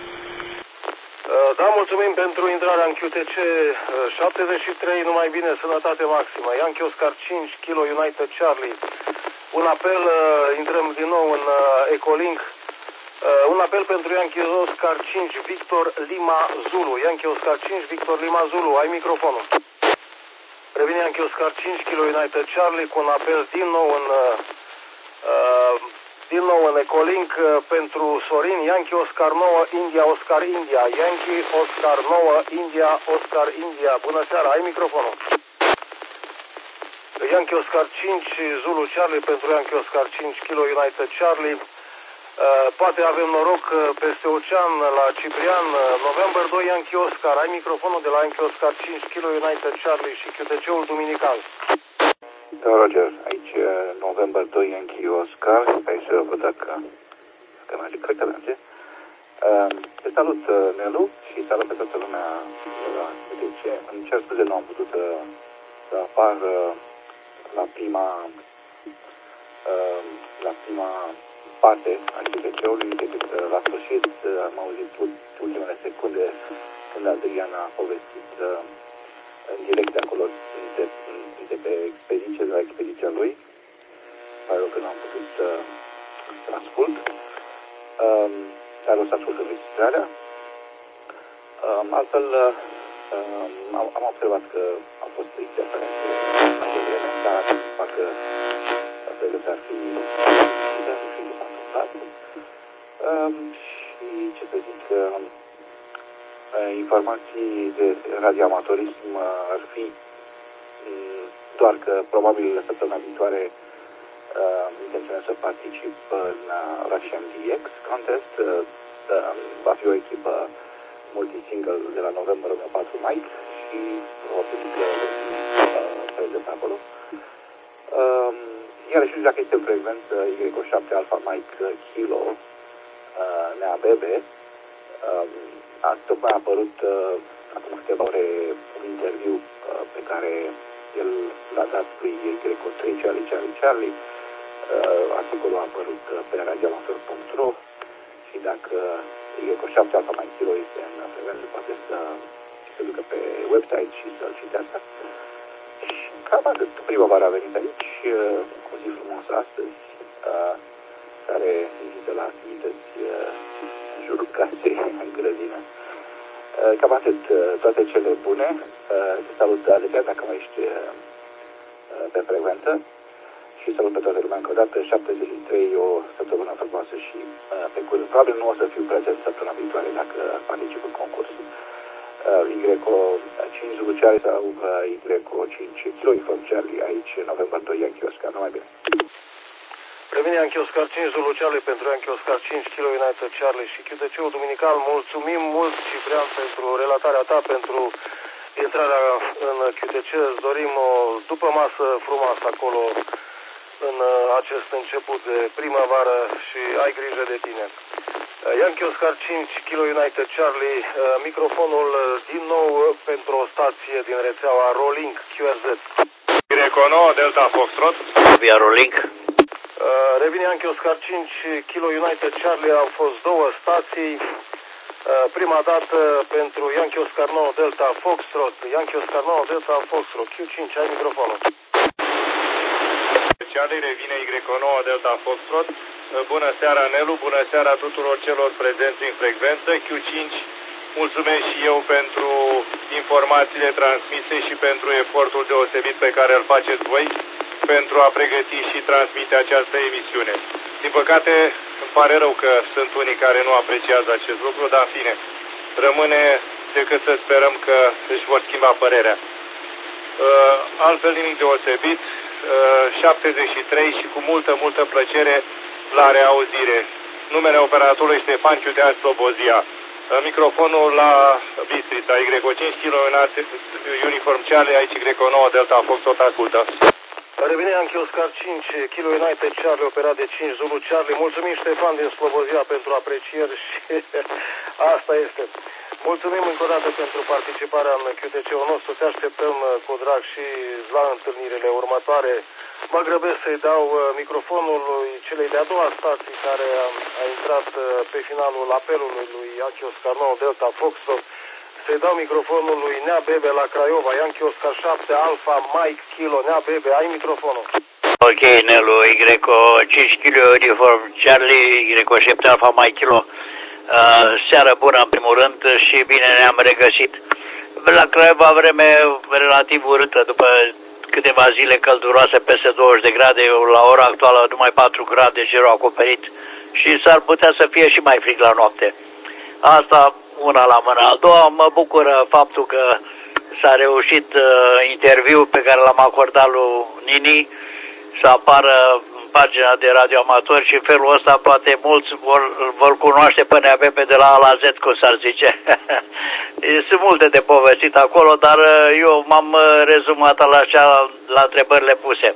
Speaker 1: Da, mulțumim pentru intrarea în QTC 73, numai bine, sănătate maximă. Yankee Oscar 5 Kilo United Charlie. Un apel, intrăm din nou în Ecolink. Un apel pentru Yankee Oscar 5 Victor Lima Zulu. Yankee Oscar 5 Victor Lima Zulu, ai microfonul. Revine Yankee Oscar 5 Kilo United Charlie cu un apel din nou în din nou în Ecolink pentru Sorin, Yankee Oscar 9, India, Oscar India, Yankee Oscar 9, India, Oscar India. Bună seara, ai microfonul. Yankee Oscar 5, Zulu Charlie pentru Yankee Oscar 5, Kilo United Charlie. Poate avem noroc peste ocean la Ciprian, November 2, Yankee Oscar. Ai microfonul de la Yankee Oscar 5, Kilo United Charlie și QTC-ul duminical.
Speaker 6: Da, Roger, aici November 2, Yankee Oscar, aici văd dacă merge, cred că merge. Te salut, Nelu, și salut pe toată lumea de la QTC. Îmi cer scuze, nu am putut să apar la prima parte a QTC-ului, decât la sfârșit am auzit ultimele secunde când Adrian a povestit în direct de acolo, de pe expediție, de la expediția lui. Pare rău că nu am putut să ascult. Dar o să ascult înregistrarea. Altfel, am observat că au fost interferențe mai devreme, dar parcă cred că s-ar fi ce s-a întâmplat. Și ce să zic, informații de radioamatorism ar fi doar că probabil săptămâna viitoare intenționez să particip în Russian DX Contest. Va fi o echipă multisingle de la November 4 Mike și probabil că prezent acolo. Iar și dacă este în frecvență Y7 Alpha Mike Kilo NABB, tocmai a apărut acum câteva ore un interviu pe care el l-a dat lui Y3 Charlie. Articolul a apărut pe radioamator.ro și dacă Y7 Alpha Mike Kilo este în frecvență, poate să se ducă pe website și să-l citească. Și cam atât. Primăvara a venit aici, o zi frumoasă astăzi, care invită la activități în jurul casei, în grădină. Cam atât. Toate cele bune. Te salut, Adrian, dacă mai ești pe frecvență. Și salut pe toată lumea încă o dată. 73, o săptămână frumoasă și pe curând. Probabil nu o să fiu prezent săptămâna viitoare dacă particip în concurs. Y5 Zulu Charlie sau Y5 Kilo Uniform Charlie, aici November 2 Yankee Oscar. Numai bine.
Speaker 1: Revine Yankee Oscar 5 Zulu Charlie pentru Yankee Oscar 5 Kilo United Charlie și QTC-ul duminical. Mulțumim mult, Ciprian, pentru relatarea ta, pentru intrarea în QTC. Îți dorim o după masă frumoasă acolo în acest început de primăvară și ai grijă de tine. Yankee Oscar 5 Kilo United Charlie, microfonul din nou pentru o stație din rețeaua Rolink QRZ.
Speaker 7: Y9 Delta Foxtrot
Speaker 3: Via Rolink.
Speaker 1: Revine Yankee Oscar 5 Kilo United Charlie, au fost două stații. Prima dată pentru Yankee Oscar 9 Delta Foxtrot, Yankee Oscar 9 Delta Foxtrot, Q5, ai microfonul.
Speaker 7: Charlie, revine Y9 Delta Foxtrot. Bună seara, Nelu, bună seara tuturor celor prezenți în frecvență. Q5, mulțumesc și eu pentru informațiile transmise și pentru efortul deosebit pe care îl faceți voi pentru a pregăti și transmite această emisiune. Din păcate, îmi pare rău că sunt unii care nu apreciază acest lucru, dar în fine, rămâne decât să sperăm că își vor schimba părerea. Altfel nimic deosebit, 73 și cu multă plăcere la reauzire. Numele operatorului Ștefan Ciutea Slobozia. Microfonul la Bistrița, Y5 Kilo Uniform Charlie, aici Y9 Delta Fox, tot ascultă.
Speaker 1: Revine Yankee Oscar 5 Kilo United Charlie, operat de 5 Zulu Charlie. Mulțumim, Ștefan din Slobozia, pentru aprecieri și asta este. Mulțumim încă o dată pentru participarea în QTC-ul nostru. Te așteptăm cu drag și la întâlnirile următoare. Mă grăbesc să-i dau microfonul lui celei de-a doua stații care a intrat pe finalul apelului lui Yankee Oscar 9 Delta Foxtrot. Să-i dau microfonul lui Nea Bebe la Craiova, Yankee Oscar 7 Alpha Mike Kilo. Nea Bebe, ai microfonul.
Speaker 3: Ok, Nelu, Y5 Kilo Uniform Charlie, Y7 Alpha Mike Kilo. Seară bună în primul rând și bine ne-am regăsit. La Craiova vreme relativ urâtă după
Speaker 8: câteva zile călduroase peste 20 de grade, la ora actuală numai 4 grade cerul acoperit și s-ar putea să fie și mai frig la noapte. Asta una la mână. A doua, mă bucură faptul că s-a reușit interviul pe care l-am acordat lui Nini să apară în pagina de radioamatori și în felul ăsta poate mulți vor cunoaște pe Neabebe de la A la Z, cum s-ar zice. Sunt multe de povestit acolo, dar eu m-am rezumat la întrebările puse.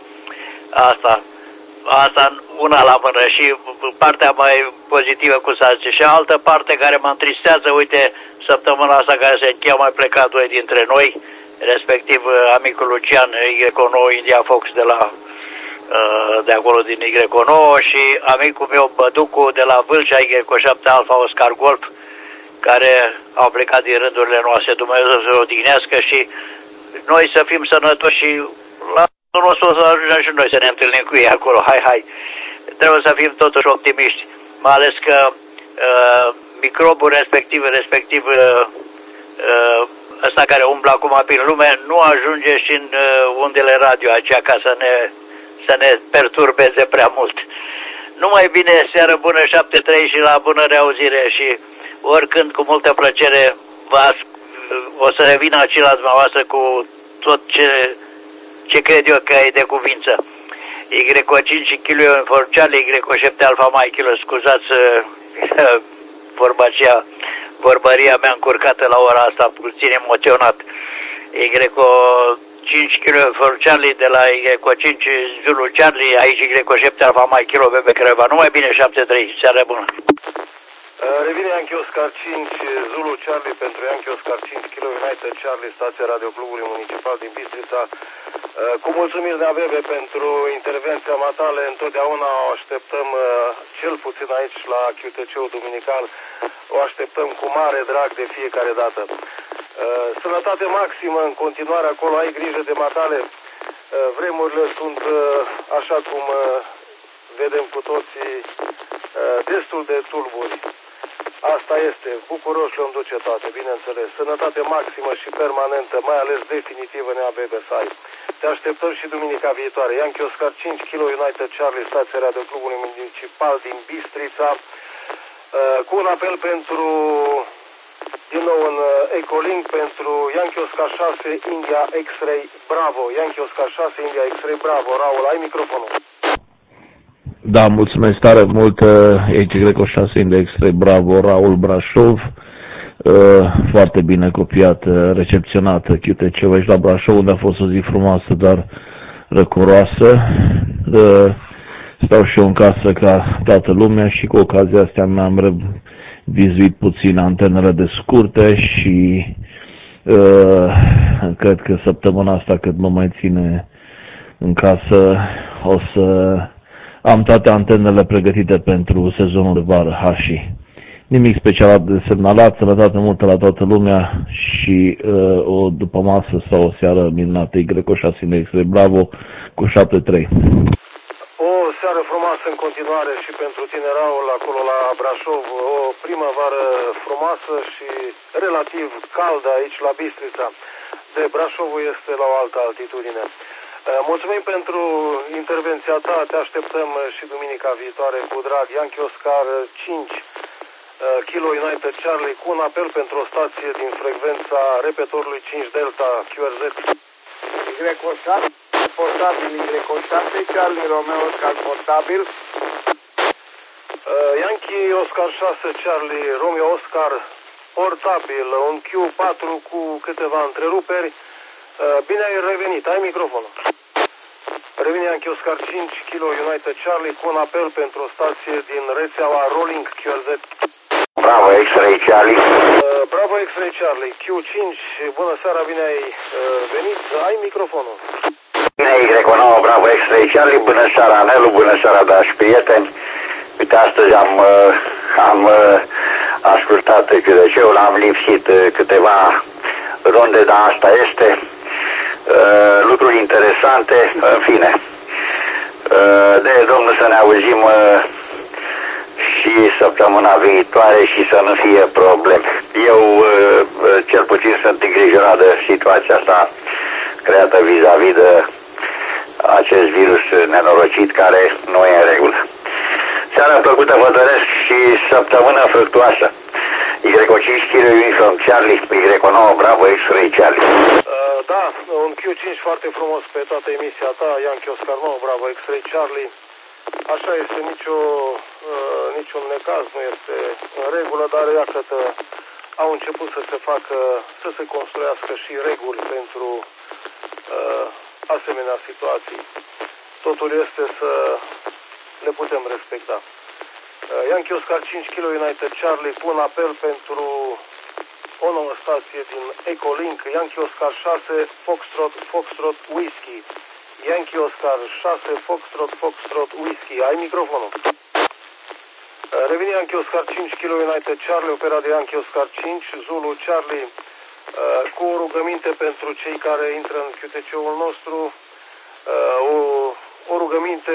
Speaker 8: Asta una la mână și partea mai pozitivă, cum s-ar zice. Și altă parte care mă întristează, uite, săptămâna asta care se încheia, mai plecat doi dintre noi, respectiv amicul Lucian, Y9 India Fox de acolo din Y9 și amicul meu Băducu de la Vâlcea Y7 Alfa Oscar Golf, care au plecat din rândurile noastre. Dumnezeu să o odihnească și noi să fim sănătoși și la nostru o să ajungem și noi să ne întâlnim cu ei acolo. Hai. Trebuie să fim totuși optimiști, mai ales că microbul respectiv ăsta care umblă acum prin lume nu ajunge și în undele radio aceea ca să ne perturbeze prea mult. Numai bine, seară bună, 7-3 și la bună reauzire și oricând cu multă plăcere o să revin aici la dumneavoastră cu tot ce cred eu că e de cuvință. Y5 kilo for Charlie, Y7 Alfa Mike kilo, scuzați vorba aceea, vorbăria mea încurcată la ora asta, puțin emoționat. Y5 kilo for Charlie de la Y5 Zulu Charlie, aici Y7 Alfa Mike kilo, Bebe Creva. Numai bine, 7-3, seara bună.
Speaker 1: Revine Yankee Oscar 5 Zulu Charlie pentru Yankee Oscar 5 Kilo United Charlie, stația Radioclubului Municipal din Bistrița. Cu mulțumiri, Neabebe, pentru intervenția matale. Întotdeauna o așteptăm, cel puțin aici la QTC-ul duminical, o așteptăm cu mare drag de fiecare dată. Sănătate maximă în continuare acolo, ai grijă de matale. Vremurile sunt, așa cum vedem cu toții, destul de tulburi. Asta este, bucuroși le-om duce toate, bineînțeles. Sănătate maximă și permanentă, mai ales definitivă, Neabebe, să ai. Te așteptăm și duminica viitoare. Yankee Oscar 5 Kilo United Charlie, stația Radioclubului Municipal din Bistrița, cu un apel pentru, din nou în Ecolink, pentru Yankee Oscar 6 India X-Ray Bravo. Yankee Oscar 6 India X-Ray Bravo. Raul, ai microfonul.
Speaker 9: Da, mulțumesc tare mult, Y6 India X-Ray Bravo, Raul Brașov. Foarte bine copiat, recepționat QTC-ul aici la Brașov, unde a fost o zi frumoasă, dar răcoroasă. Stau și eu în casă ca toată lumea și cu ocazia asta mi-am revizuit puțin antenele de scurte și cred că săptămâna asta, cât mă mai ține în casă, o să am toate antenele pregătite pentru sezonul de vară, Hashi. Nimic special de semnalat, sănătate multă la toată lumea și o dupămasă sau o seară minunată, Y6 X-Ray Bravo cu 7-3.
Speaker 1: O seară frumoasă în continuare și pentru tine, Raul, acolo la Brașov. O primăvară frumoasă și relativ caldă aici la Bistrița. De Brașovul este la o altă altitudine. Mulțumim pentru intervenția ta, te așteptăm și duminica viitoare cu drag. Yankee Oscar 5 Kilo United Charlie, cu un apel pentru o stație din frecvența repetorului 5 Delta QRZ.
Speaker 4: Y7 portabil, Y7 Charlie Romeo Oscar portabil.
Speaker 1: Yankee Oscar 6 Charlie Romeo Oscar portabil, un Q4 cu câteva întreruperi. Bine ai revenit, ai microfonul. Revine Yankee Oscar 5 Kilo United Charlie cu un apel pentru o stație din rețeaua Rolling QRZ.
Speaker 6: Bravo X-Ray Charlie.
Speaker 1: Bravo X-Ray Charlie, Q5, bună seara, bine ai venit, ai microfonul.
Speaker 6: Bine Y9, Bravo X-Ray Charlie, bună seara Nelu, bună seara dragi prieteni. Uite, astăzi am ascultat QTC-ul, am lipsit câteva runde, dar asta este. Lucruri interesante, în fine. De Domnul să ne auzim și săptămâna viitoare și să nu fie probleme. Eu cel puțin sunt îngrijorat de situația asta creată vis-a-vis de acest virus nenorocit care nu e în regulă. Seara plăcută vă doresc și săptămână fructuoasă. Y5 Kilo Uniform Charlie, Y9 Bravo X-Ray Charlie.
Speaker 1: Da, un Q5 foarte frumos pe toată emisia ta, Yankee Oscar 9 Bravo X-Ray Charlie. Așa este, niciun necaz nu este în regulă, dar iată au început să se construiască și reguli pentru asemenea situații. Totul este să le putem respecta. Yankee Oscar 5 Kilo United Charlie, pun apel pentru o nouă stație din Ecolink, Yankee Oscar 6 Foxtrot Whiskey. Yankee Oscar 6 Foxtrot Whiskey. Ai microfonul. Revine Yankee Oscar 5 Kilo United Charlie, opera de Yankee Oscar 5 Zulu Charlie, cu o rugăminte pentru cei care intră în QTC-ul nostru, o rugăminte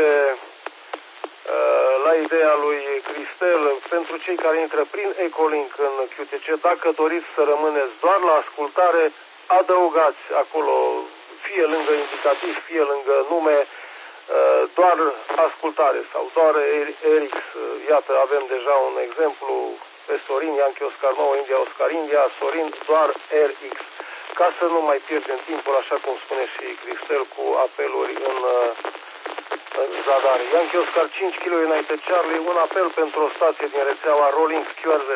Speaker 1: la ideea lui Cristel, pentru cei care intră prin Ecolink în QTC, dacă doriți să rămâneți doar la ascultare, adăugați acolo, fie lângă indicativ, fie lângă nume, doar ascultare sau doar RX. Iată, avem deja un exemplu pe Sorin, Yankee Oscar 9, India Oscar India, Sorin, doar RX. Ca să nu mai pierdem timpul, așa cum spune și Cristel, cu apeluri în zadar. Yankee Oscar 5 Kilo United Charlie, un apel pentru o stație din rețeaua Rolling QRZ.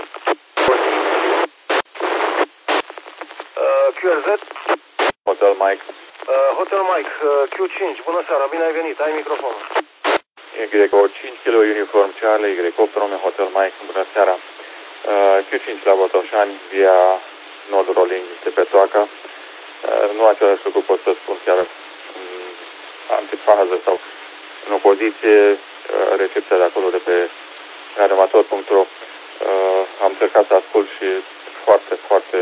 Speaker 1: QRZ?
Speaker 10: Hotel Mike.
Speaker 1: Hotel Mike, Q5, bună seara, bine ai venit, ai microfonul.
Speaker 10: Y5 Kilo Uniform Charlie, Y8 Romeo Hotel Mike, bună seara. Q5 la Botoșani, via nodul Rolling de pe Toaca. Nu același lucru pot să spun chiar antifază sau în opoziție, recepția de acolo de pe reanimator.ro. Am încercat să ascult și foarte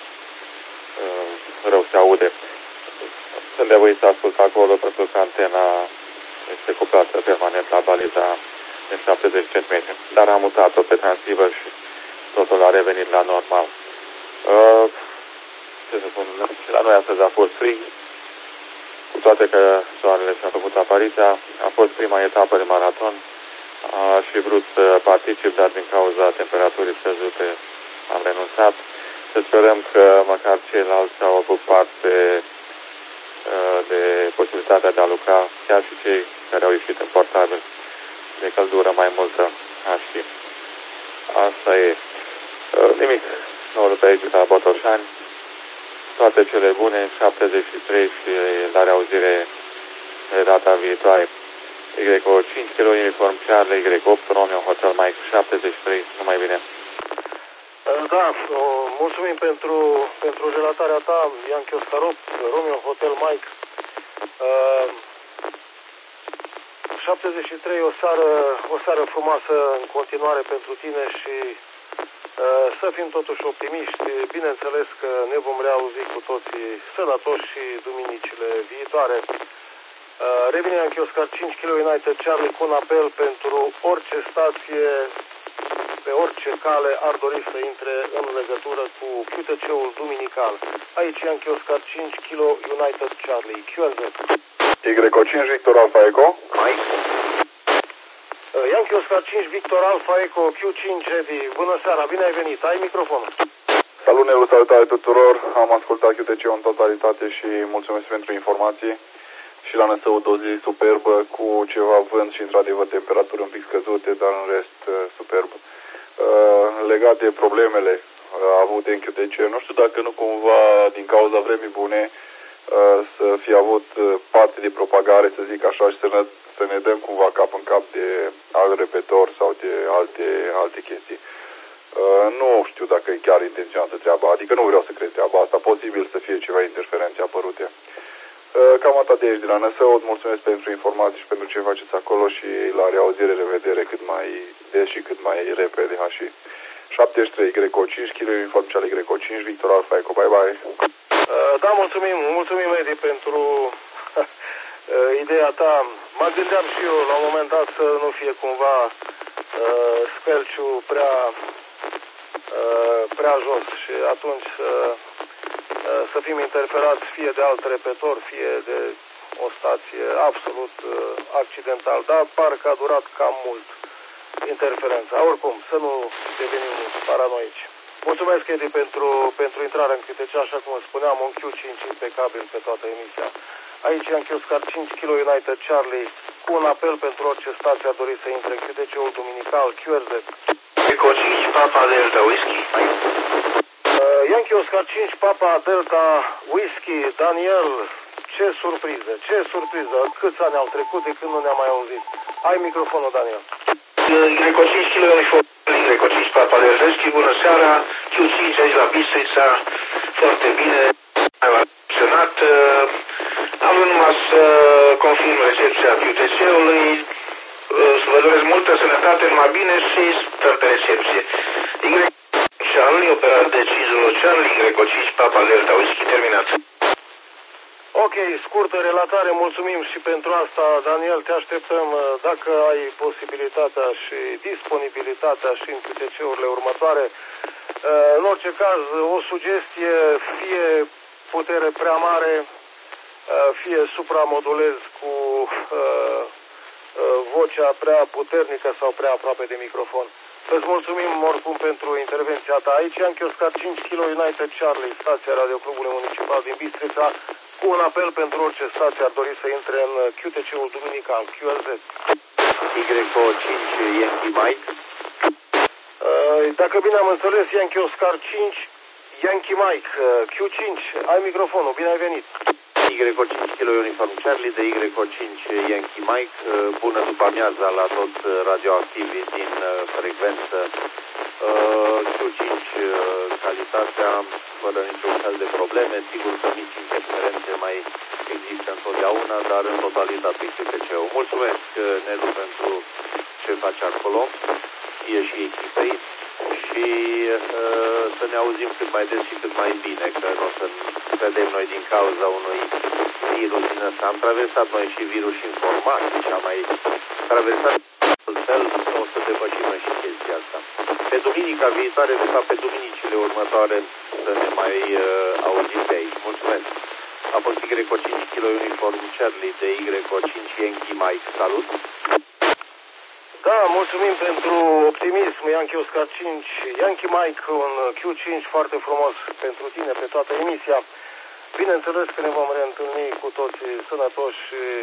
Speaker 10: rău se aude. Sunt nevoit să ascult acolo pentru că antena este cuplată permanent la baliza de 70 cm. Dar am mutat-o pe transceiver și totul a revenit la normal. Ce să spun, și la noi astăzi a fost frig, cu toate că soarele și-a făcut apariția. A fost prima etapă de maraton. Aș fi vrut să particip, dar din cauza temperaturii scăzute am renunțat. Să sperăm că măcar ceilalți au avut parte de posibilitatea de a lucra, chiar și cei care au ieșit în portabil de căldură mai multă. Asta e. Nimic nou pe aici la Botoșani. Toate cele bune, 73 și la reauzire de data viitoare. Y5 Kilo Uniform Charlie, Y8 Romeo Hotel Mike 73, numai bine.
Speaker 1: Da, mulțumim pentru relatarea ta, Yankee Oscar 8, Romeo Hotel Mike. 73, o seară frumoasă în continuare pentru tine și să fim totuși optimiști. Bineînțeles că ne vom reauzi cu toții sănătoși și duminicile viitoare. Revine Yankee Oscar 5 Kilo United Charlie cu un apel pentru orice stație, pe orice cale ar dori să intre în legătură cu QTC-ul duminical. Aici Yankee Oscar 5 Kilo United Charlie, QRZ.
Speaker 11: Y5 Victor Alpha Echo.
Speaker 1: Yankee Oscar 5 Victor Alpha Echo Q5 ready. Bună seara, bine ai venit, ai microfonul.
Speaker 11: Salut, Nelu, salutare tuturor. Am ascultat QTC-ul în totalitate și mulțumesc pentru informații. Și la Năsăud o zi superbă, cu ceva vânt și într-adevăr temperaturi un pic scăzute, dar în rest superb. Legat de problemele avute în QTC, nu știu dacă nu cumva din cauza vremii bune să fie avut parte de propagare, să zic așa, și să ne dăm cumva cap în cap de alt repetor sau de alte chestii. Nu știu dacă e chiar intenționată treaba, adică nu vreau să cred treaba asta, posibil să fie ceva interferențe apărute. Cam atât de aici de la Năsăud, mulțumesc pentru informații și pentru ce faceți acolo și la reauzire, revedere cât mai des și cât mai repede, și 73 Y5 Kilo Uniform Charlie Y5 Victor Alpha Echo, bye bye.
Speaker 1: Da, mulțumim Edi pentru ideea ta. Mă gândeam și eu la un moment dat să nu fie cumva spelciul prea jos și atunci să fim interferați fie de alt repetor, fie de o stație absolut accidental, dar parcă a durat cam mult interferența. Oricum, să nu devenim paranoici. Mulțumesc, Edi, pentru intrarea în QTC, așa cum spuneam, un Q5 impecabil pe toată emisia. Aici Yankee Oscar 5 Kilo United Charlie cu un apel pentru orice stație a dorit să intre în QTC-ul duminical QRZ.
Speaker 12: Eco 5 Papa Delta Whisky.
Speaker 1: Yankee Oscar 5 Papa Delta Whisky. Daniel, ce surpriză, ce surpriză. Câți ani au trecut de când nu ne-am mai auzit. Ai microfonul, Daniel.
Speaker 12: Eco 5 Kilo Uniform. Eco 5 Papa Delta Whisky. Bună seara. Q5 aici la Bistrița. Foarte bine. Mai acționat. Am numai să confirm recepția QTC-ului, să vă doresc multă sănătate, numai bine și stăm pe recepție. Charlie, operat de 5 Charlie, Greco 5, Papa Delta Whisky, terminat.
Speaker 1: Ok, scurtă relatare, mulțumim și pentru asta, Daniel, te așteptăm dacă ai posibilitatea și disponibilitatea și în QTC-urile următoare. În orice caz, o sugestie, fie putere prea mare, fie supramodulez cu vocea prea puternică sau prea aproape de microfon. Îți mulțumim oricum pentru intervenția ta. Aici Yankee Oscar 5 Kilo United Charlie, stația Radio Clubului Municipal din Bistrița, cu un apel pentru orice stație ar dori să intre în QTC-ul duminical, QRZ.
Speaker 6: Yco 5 Yankee Mike.
Speaker 1: Dacă bine am înțeles, Yankee Oscar 5 Yankee Mike, Q5, ai microfonul, bine ai venit.
Speaker 6: Yco 5 Kilo Uniform Charlie de Yco 5 Yankee Mike. Bună după amiaza la toți radioactivii din frecvență. Q5 calitatea, fără niciun fel de probleme. Sigur că mici interferențe mai există întotdeauna, dar în totalitate QTC-ul. Mulțumesc, Nelu, pentru ce faci acolo, ție și echipei. Și să ne auzim cât mai des și cât mai bine, că nu o să vedem noi din cauza unui virus din ăsta. Am traversat noi și virus informatic, am mai traversat altfel, o să depășim și chestia asta. Pe duminica viitoare, de fapt pe duminicile următoare, să ne mai auzim de aici. Mulțumesc! A fost Yco 5 Kilo Uniform Charlie de Yco 5 Yankee Mike. Salut!
Speaker 1: Da, mulțumim pentru optimism, Yankee Oscar 5, Yankee Mike, un Q5 foarte frumos pentru tine pe toată emisia. Bineînțeles că ne vom reîntâlni cu toții sănătoși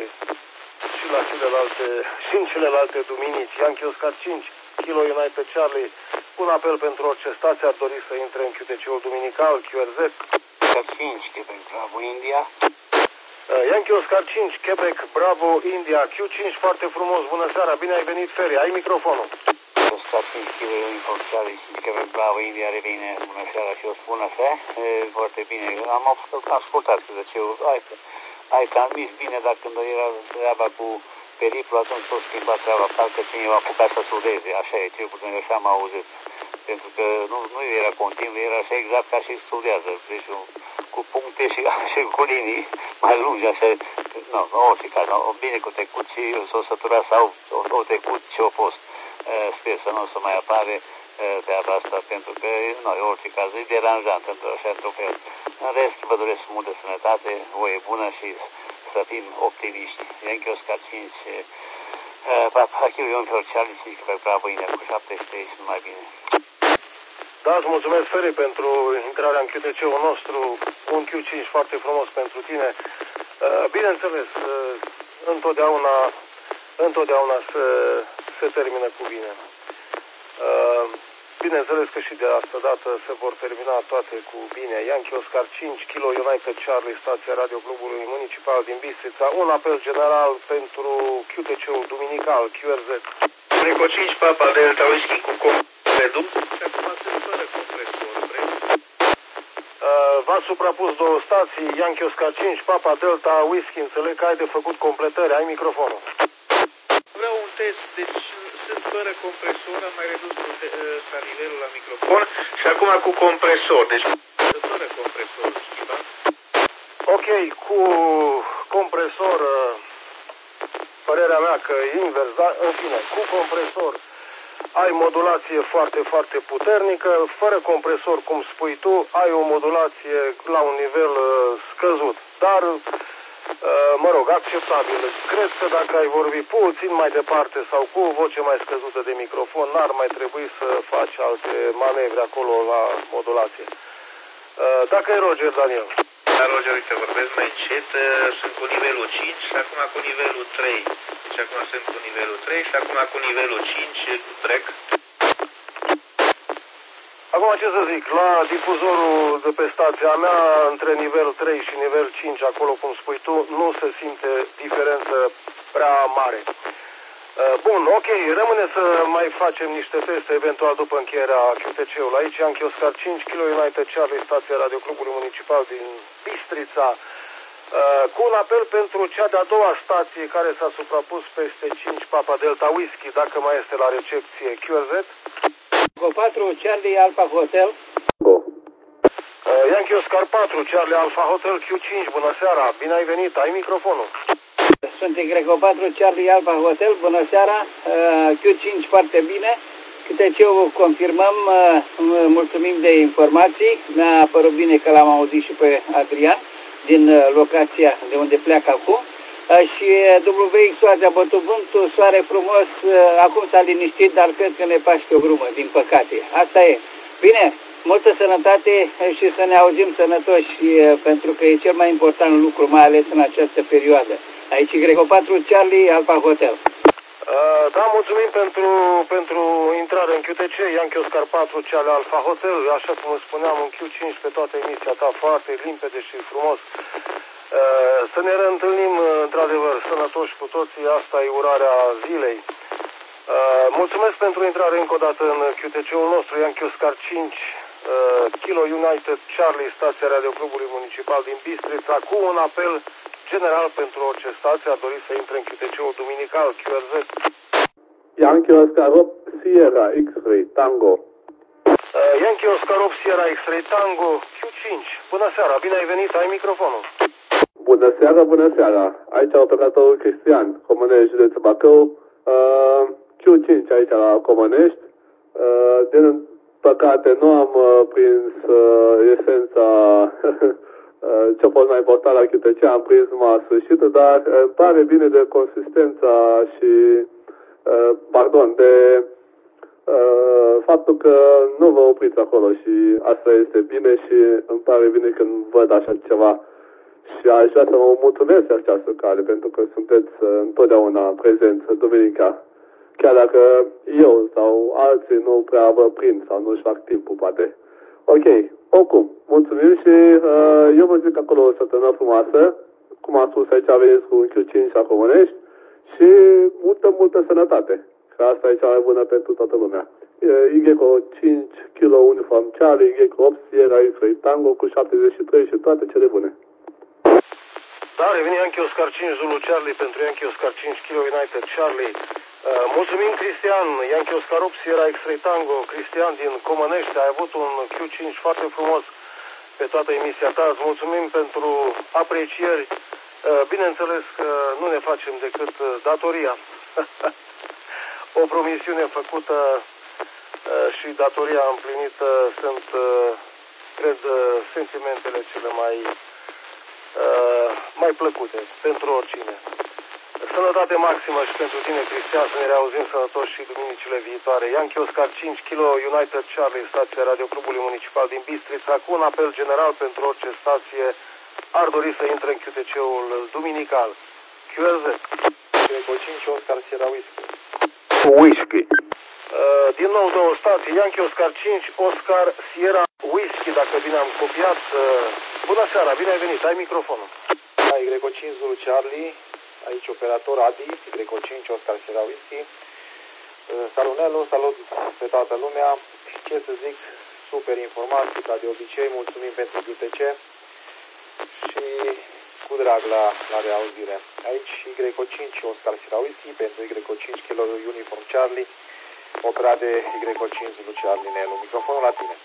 Speaker 1: și la celelalte, și în celelalte duminici. Yankee Oscar 5, Kilo United Charlie, un apel pentru orice stație ar dori să intre în QTC-ul duminical, QRZ.
Speaker 13: 5, Quebec, Bravo, India.
Speaker 1: Yankee Oscar 5, Quebec, Bravo, India, Q5 foarte frumos, bună seara, bine ai venit, Feri, ai microfonul.
Speaker 13: Oscar 5, Kilo Uniform Charlie, Quebec, Bravo, India, revine, bună seara și o spună fe, foarte bine, am ascultat de ce ai transmis bine, dar când era treaba cu periplu, atunci s-a schimbat treaba, parcă cineva a apucat să sudeze, așa e, cel puțin așa am auzit, pentru că nu era continuu, era așa exact ca și studiază, deci cu puncte și cu linii mai lungi, așa, nu, orice caz, bine că trecut și s-o săturat sau o trecut ce a fost. Sper să nu o să mai apare treaba asta, pentru că, nu, orice caz, e deranjant într-un fel. În rest, vă doresc multă sănătate, voie bună și să fim optimiști. Yankee Oscar 5, Papa Uniform Charlie 5, pe Bravo, India, cu 73, numai bine.
Speaker 1: Da, îți mulțumesc, Feri, pentru intrarea în QTC-ul nostru, un Q5 foarte frumos pentru tine. Bineînțeles, întotdeauna se termină cu bine. Bineînțeles că și de asta dată se vor termina toate cu bine. Yankee Oscar 5, Kilo United Charlie, stația Radio Clubului Municipal din Bistrița, un apel general pentru QTC-ul duminical, QRZ.
Speaker 12: Eco 5, Papa Delta Whisky cu compresor și acum sunt fără compresor,
Speaker 1: V-ați suprapus două stații, Yankee Oscar 5, Papa Delta Whisky, înțeleg că ai de făcut completări, ai microfonul.
Speaker 12: Vreau un test, deci sunt fără compresor, am mai redus ca nivelul la microfon și acum cu compresor, deci fără compresor schimba.
Speaker 1: Ok, cu compresor, părerea mea că e invers, dar în fine, cu compresor ai modulație foarte, foarte puternică, fără compresor, cum spui tu, ai o modulație la un nivel scăzut. Dar mă rog, acceptabil. Cred că dacă ai vorbi puțin mai departe sau cu o voce mai scăzută de microfon, n-ar mai trebui să faci alte manevre acolo la modulație. Dacă e Roger, Daniel.
Speaker 12: Da, Roger, uite, vorbesc mai încet, sunt cu nivelul 5 și acum cu nivelul 3. Deci acum sunt cu nivelul 3 și acum cu nivelul 5 trec.
Speaker 1: Acum ce să zic, la difuzorul de pe stația mea, între nivel 3 și nivel 5, acolo cum spui tu, nu se simte diferență prea mare. Bun, ok, rămâne să mai facem niște teste, eventual după încheierea QTC-ului. Aici Yankee Oscar 5, Kilo United Charlie, stația Radioclubului Municipal din Bistrița, cu un apel pentru cea de-a doua stație care s-a suprapus peste 5 Papa Delta Whisky, dacă mai este la recepție, QRZ.
Speaker 13: 4 Charlie Alpha Hotel.
Speaker 1: Yankee Oscar 4, Charlie Alpha Hotel Q5, bună seara, bine ai venit, ai microfonul.
Speaker 13: Sunt Y4 Charlie Alpha Hotel, bună seara, Q5 foarte bine. Câte ce o confirmăm, mulțumim de informații, mi-a părut bine că l-am auzit și pe Adrian din locația de unde pleacă acum. Și WX a bătut vântul, soare frumos, acum s-a liniștit, dar cred că ne paște o grumă, din păcate. Asta e. Bine, multă sănătate și să ne auzim sănătoși, pentru că e cel mai important lucru, mai ales în această perioadă. Aici Y4 Charlie Alpha Hotel.
Speaker 1: Da, mulțumim pentru intrare în QTC, Yankee Oscar 4, Charlie Alpha Hotel, așa cum îți spuneam, în Q5 pe toată emisia ta, foarte limpede și frumos. Să ne reîntâlnim, într-adevăr, sănătoși cu toții, asta e urarea zilei. Mulțumesc pentru intrare încă o dată în QTC-ul nostru, Yankee Oscar 5, Kilo United Charlie, stația Radioclubului Municipal din Bistrița, cu un apel general pentru orice stație a dorit să intre în QTC-ul duminical, QRZ.
Speaker 14: Yankee Oscar 8, Sierra X-Ray Tango.
Speaker 1: Yankee Oscar 8, Sierra X-Ray Tango, Q5. Bună seara, bine ai venit, ai microfonul.
Speaker 14: Bună seara, bună seara. Aici operatorul Cristian, Comănești, județul Bacău. Q5 aici la Comănești. Din păcate nu am prins esența ce-a fost mai important la QTC, am prins numai sfârșitul, dar îmi pare bine de consistența și, de faptul că nu vă opriți acolo și asta este bine și îmi pare bine când văd așa ceva și aș vrea să vă mulțumesc pe această cale pentru că sunteți întotdeauna prezenți duminica, chiar dacă eu sau alții nu prea vă prind sau nu-și fac timpul, poate. Ok, oricum, mulțumim și eu vă zic acolo o săptămână frumoasă, cum am spus aici veniți cu un Q5 la Comănești și multă sănătate, că asta e cea mai bună pentru toată lumea. Y5 Kilo Uniform Charlie, Y8 Sierra X-Ray Tango cu 73 și toate cele bune.
Speaker 1: Da, revine Yankee Oscar 5 Zulu Charlie pentru Yankee Oscar 5 Kilo United Charlie. Mulțumim, Cristian, Yankee Oscar 8 Sierra X-Ray Tango. Cristian din Comănești, ai avut un Q5 foarte frumos pe toată emisia ta. Îți mulțumim pentru aprecieri. Bineînțeles că nu ne facem decât datoria. O promisiune făcută și datoria împlinită sunt, cred, sentimentele cele mai plăcute pentru oricine. Sănătate maximă și pentru tine, Cristian, să ne reauzim sănătoși și duminicile viitoare. Yankee Oscar 5 Kilo United Charlie, stația Radioclubului Municipal din Bistrița, cu un apel general pentru orice stație ar dori să intre în QTC-ul duminical. QRZ.
Speaker 10: Greco 5 Oscar Sierra Whisky.
Speaker 14: Whisky.
Speaker 1: Din nou două stații, Yankee Oscar 5 Oscar Sierra Whisky, dacă bine am copiat. Bună seara, bine ai venit, ai microfonul.
Speaker 10: Da, Greco 5 Zulu Charlie. Aici operator Adi, Greco 5, Oscar Sierra Whisky. Salut Nelu, salut pe toată lumea. Ce să zic, super informații, ca de obicei, mulțumim pentru QTC și cu drag la reauzire. Aici Greco 5, Oscar Sierra Whisky, pentru Greco 5 Kilo Uniform Charlie, operat de Greco 5 Zulu Charlie Nelu. Microfonul la tine.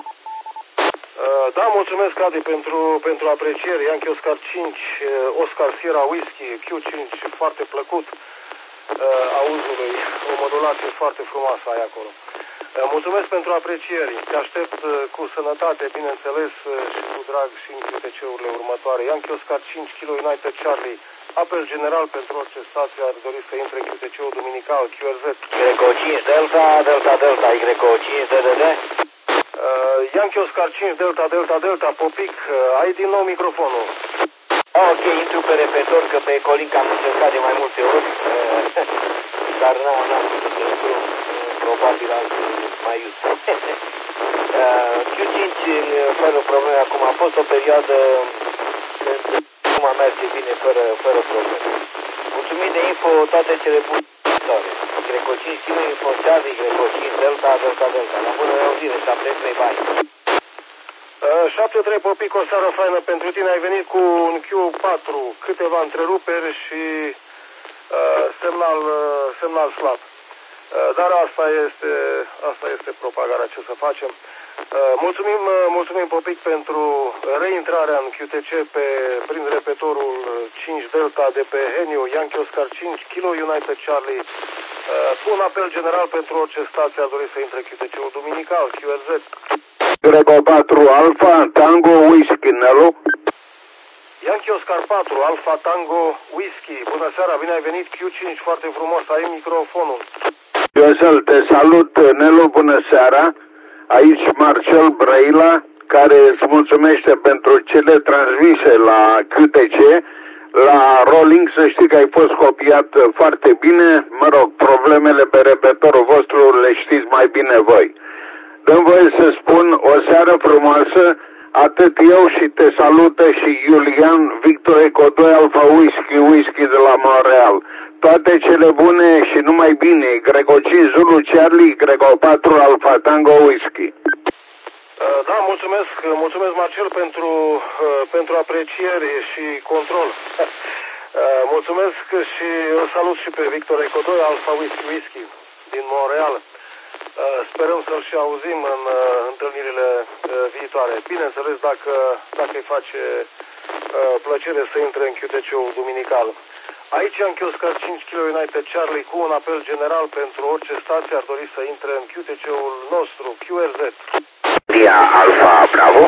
Speaker 1: Da, mulțumesc, Adi, pentru apreciere. Yankee Oscar 5, Oscar Sierra Whisky, Q5, foarte plăcut auzului, o modulație foarte frumoasă ai acolo. Mulțumesc pentru aprecieri. Te aștept cu sănătate, bineînțeles, și cu drag și în QTC-urile următoare. Yankee Oscar 5 Kilo United Charlie. Apel general pentru orice stație ar dori să intre în QTC-ul duminical, QRZ.
Speaker 15: Greco 5 Delta, Delta Delta, Greco 5 DDD.
Speaker 1: Yankee Oscar 5 Delta Delta Delta, Popic, ai din nou microfonul.
Speaker 15: Ok, intru pe repetor, că pe Colinca am încercat de mai multe ori, dar n-am putut să intru, probabil alții mai iute. Q5 fără probleme acum, a fost o perioadă când acum merge bine fără probleme. Mulțumim de info, toate cele bune. Greco 5 Kilo, info Charlie, Greco 5 Delta, Delta Delta. La bună reauzire, 7-3, bye.
Speaker 1: 7-3 Popic, o seară faină pentru tine. Ai venit cu un Q4, câteva întreruperi și semnal slab. Dar asta este propagarea, ce să facem. Mulțumim Popic pentru reintrarea în QTC prin repetorul 5 Delta de pe Heniu, Yankee Oscar 5 Kilo United Charlie. Cu un apel general pentru orice stație a dorit să intre QTC-ul duminical, QRZ.
Speaker 12: Greco 4 Alpha Tango Whisky, Nelu.
Speaker 1: Yankee Oscar 4 Alpha Tango Whisky. Bună seara, bine ai venit, Q5, foarte frumos, ai microfonul.
Speaker 12: Iosel, te salut, Nelu, bună seara. Aici Marcel Brăila, care îți mulțumește pentru cele transmise la QTC. La Rolling, să știi că ai fost copiat foarte bine. Mă rog, problemele pe repetorul vostru le știți mai bine voi. Dă-mi voie să spun o seară frumoasă, atât eu și te salută și Iulian Victor Eco 2 Alpha Whisky de la Montreal. Toate cele bune și numai bine. Greco 5 Zulu Charlie, Greco 4 Alpha Tango Whisky.
Speaker 1: Da, mulțumesc Marcel pentru apreciere și control. Mulțumesc și îl salut și pe Victor Eco 2 Alpha Whisky din Montreal. Sperăm să-l și auzim în întâlnirile viitoare. Bineînțeles, dacă îi face plăcere să intre în QTC-ul duminical. Aici Yankee Oscar 5 Kilo United Charlie cu un apel general pentru orice stație ar dori să intre în QTC-ul nostru, QRZ.
Speaker 12: India Alpha Bravo.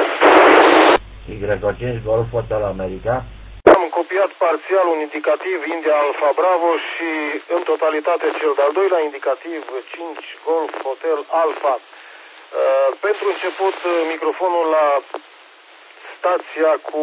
Speaker 9: Y5 Golf Hotel America.
Speaker 1: Am copiat parțial un indicativ India Alpha Bravo și în totalitate cel de-al doilea indicativ 5 Golf Hotel Alpha. Pentru început microfonul la stația cu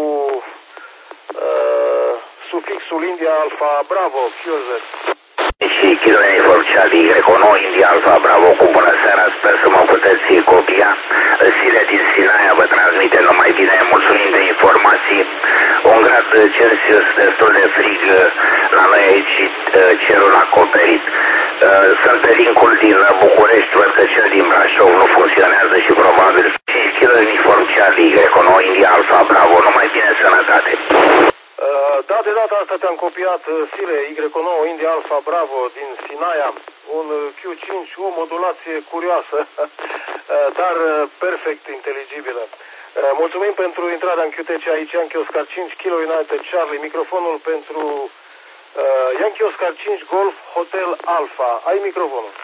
Speaker 1: sufixul India Alpha Bravo, QRZ.
Speaker 12: Și Kilo Uniform Charlie Greco 9 India Alpha Bravo, cu bună seara, sper să mă puteți copia. Sile din Sinaia vă transmite numai bine, mulțumim de informații. Un grad Celsius destul de frig la noi aici, cerul acoperit. Sunt pe linkul din București, văd că cel din Brașov nu funcționează și probabil 5 Kilo Uniform Charlie Greco 9 India Alpha Bravo, numai bine, sănătate.
Speaker 1: Da, de data asta te-am copiat Sile Y9 India Alpha Bravo din Sinaia, un Q5, o modulație curioasă, dar perfect inteligibilă. Mulțumim pentru intrarea în QTC aici, Yankee Oscar 5 Kilo United Charlie, microfonul pentru Yankee Oscar 5 Golf Hotel Alpha. Ai microfonul.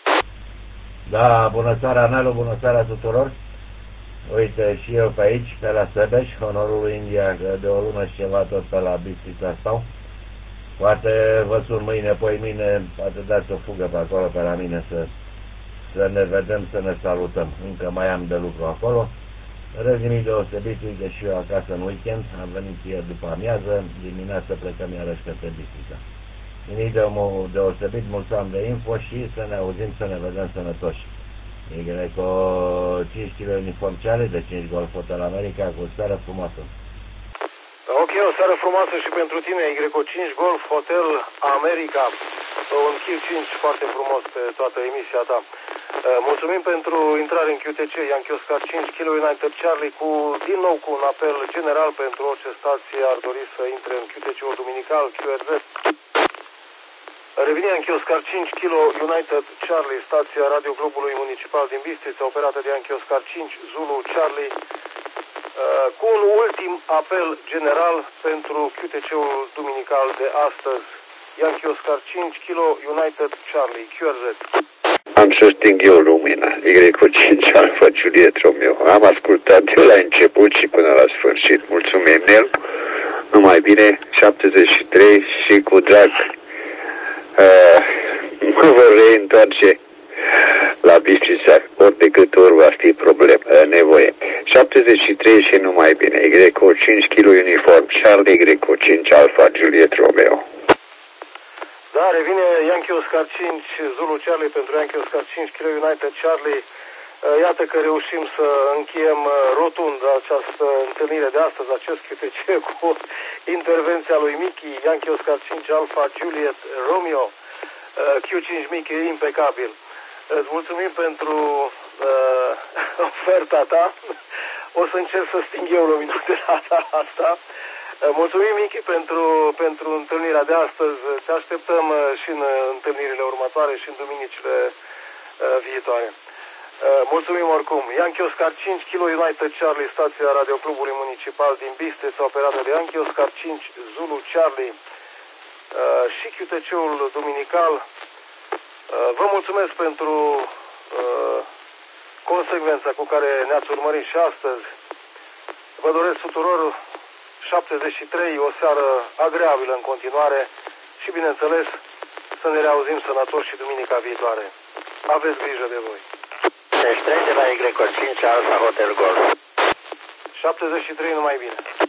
Speaker 9: Da, bună seara, Nelu, bună seara tuturor. Uite, și eu pe aici, pe la Sebeș, Honorul India, că de o lună și ceva tot pe la Bistrița stau. Poate vă sun mâine, poimâine, poate dați o fugă pe acolo, pe la mine, să ne vedem, să ne salutăm. Încă mai am de lucru acolo. Rest nimic deosebit, uite și eu acasă în weekend, am venit ieri după amiază, dimineața plecăm iarăși către Bistrița. Nimic deosebit, mulțumim de info și să ne auzim, să ne vedem sănătoși. Greco 5 Kilo Uniform Charlie de 5 Golf Hotel America, cu o seară frumoasă.
Speaker 1: Ok, o seară frumoasă și pentru tine, Greco 5 Golf Hotel America, un Q5 foarte frumos pe toată emisia ta. Mulțumim pentru intrare în QTC, Yankee Oscar 5 Kilo United Charlie, din nou cu un apel general pentru orice stație ar dori să intre în QTC-ul duminical, QRZ. Revine Yankee Oscar 5 Kilo United Charlie, stația Radio Clubului Municipal din Bistrița, operată de Yankee Oscar 5 Zulu Charlie, cu un ultim apel general pentru QTC-ul duminical de astăzi. Yankee Oscar 5 Kilo United Charlie, QRZ.
Speaker 16: am să sting eu lumina. Y5 Alfa Juliet Romeo. Am ascultat de la început și până la sfârșit. Mulțumim, Nel. Numai bine, 73 și cu drag mă vor reîntoarce la Bistrița, ori de câte ori va fi nevoie. 73 și numai bine. Y5 kg uniform Charlie, Y5 Alfa Juliet Romeo.
Speaker 1: Da, revine Yankee Oscar 5 Zulu Charlie pentru Yankee Oscar 5 kg United Charlie. Iată că reușim să încheiem rotund această întâlnire de astăzi, acest QTC cu intervenția lui Mickey, Yankee Oscar 5 Alpha Juliet Romeo, Q5 Mickey, impecabil. Îți mulțumim pentru oferta ta. O să încerc să sting eu lumina de data asta. Mulțumim, Mickey, pentru întâlnirea de astăzi. Te așteptăm și în întâlnirile următoare și în duminicile viitoare. Mulțumim oricum. Yankee Oscar 5 kg United Charlie, stația Radioclubului Municipal din Bistrița, operată de Yankee Oscar 5 Zulu Charlie și QTC-ul duminical. Vă mulțumesc pentru consecvența cu care ne-ați urmărit și astăzi. Vă doresc tuturor 73, o seară agreabilă în continuare și, bineînțeles, să ne reauzim sănătoși și duminica viitoare. Aveți grijă de voi.
Speaker 8: 73 de la Y5 Alfa Hotel Golf.
Speaker 1: 73, numai bine.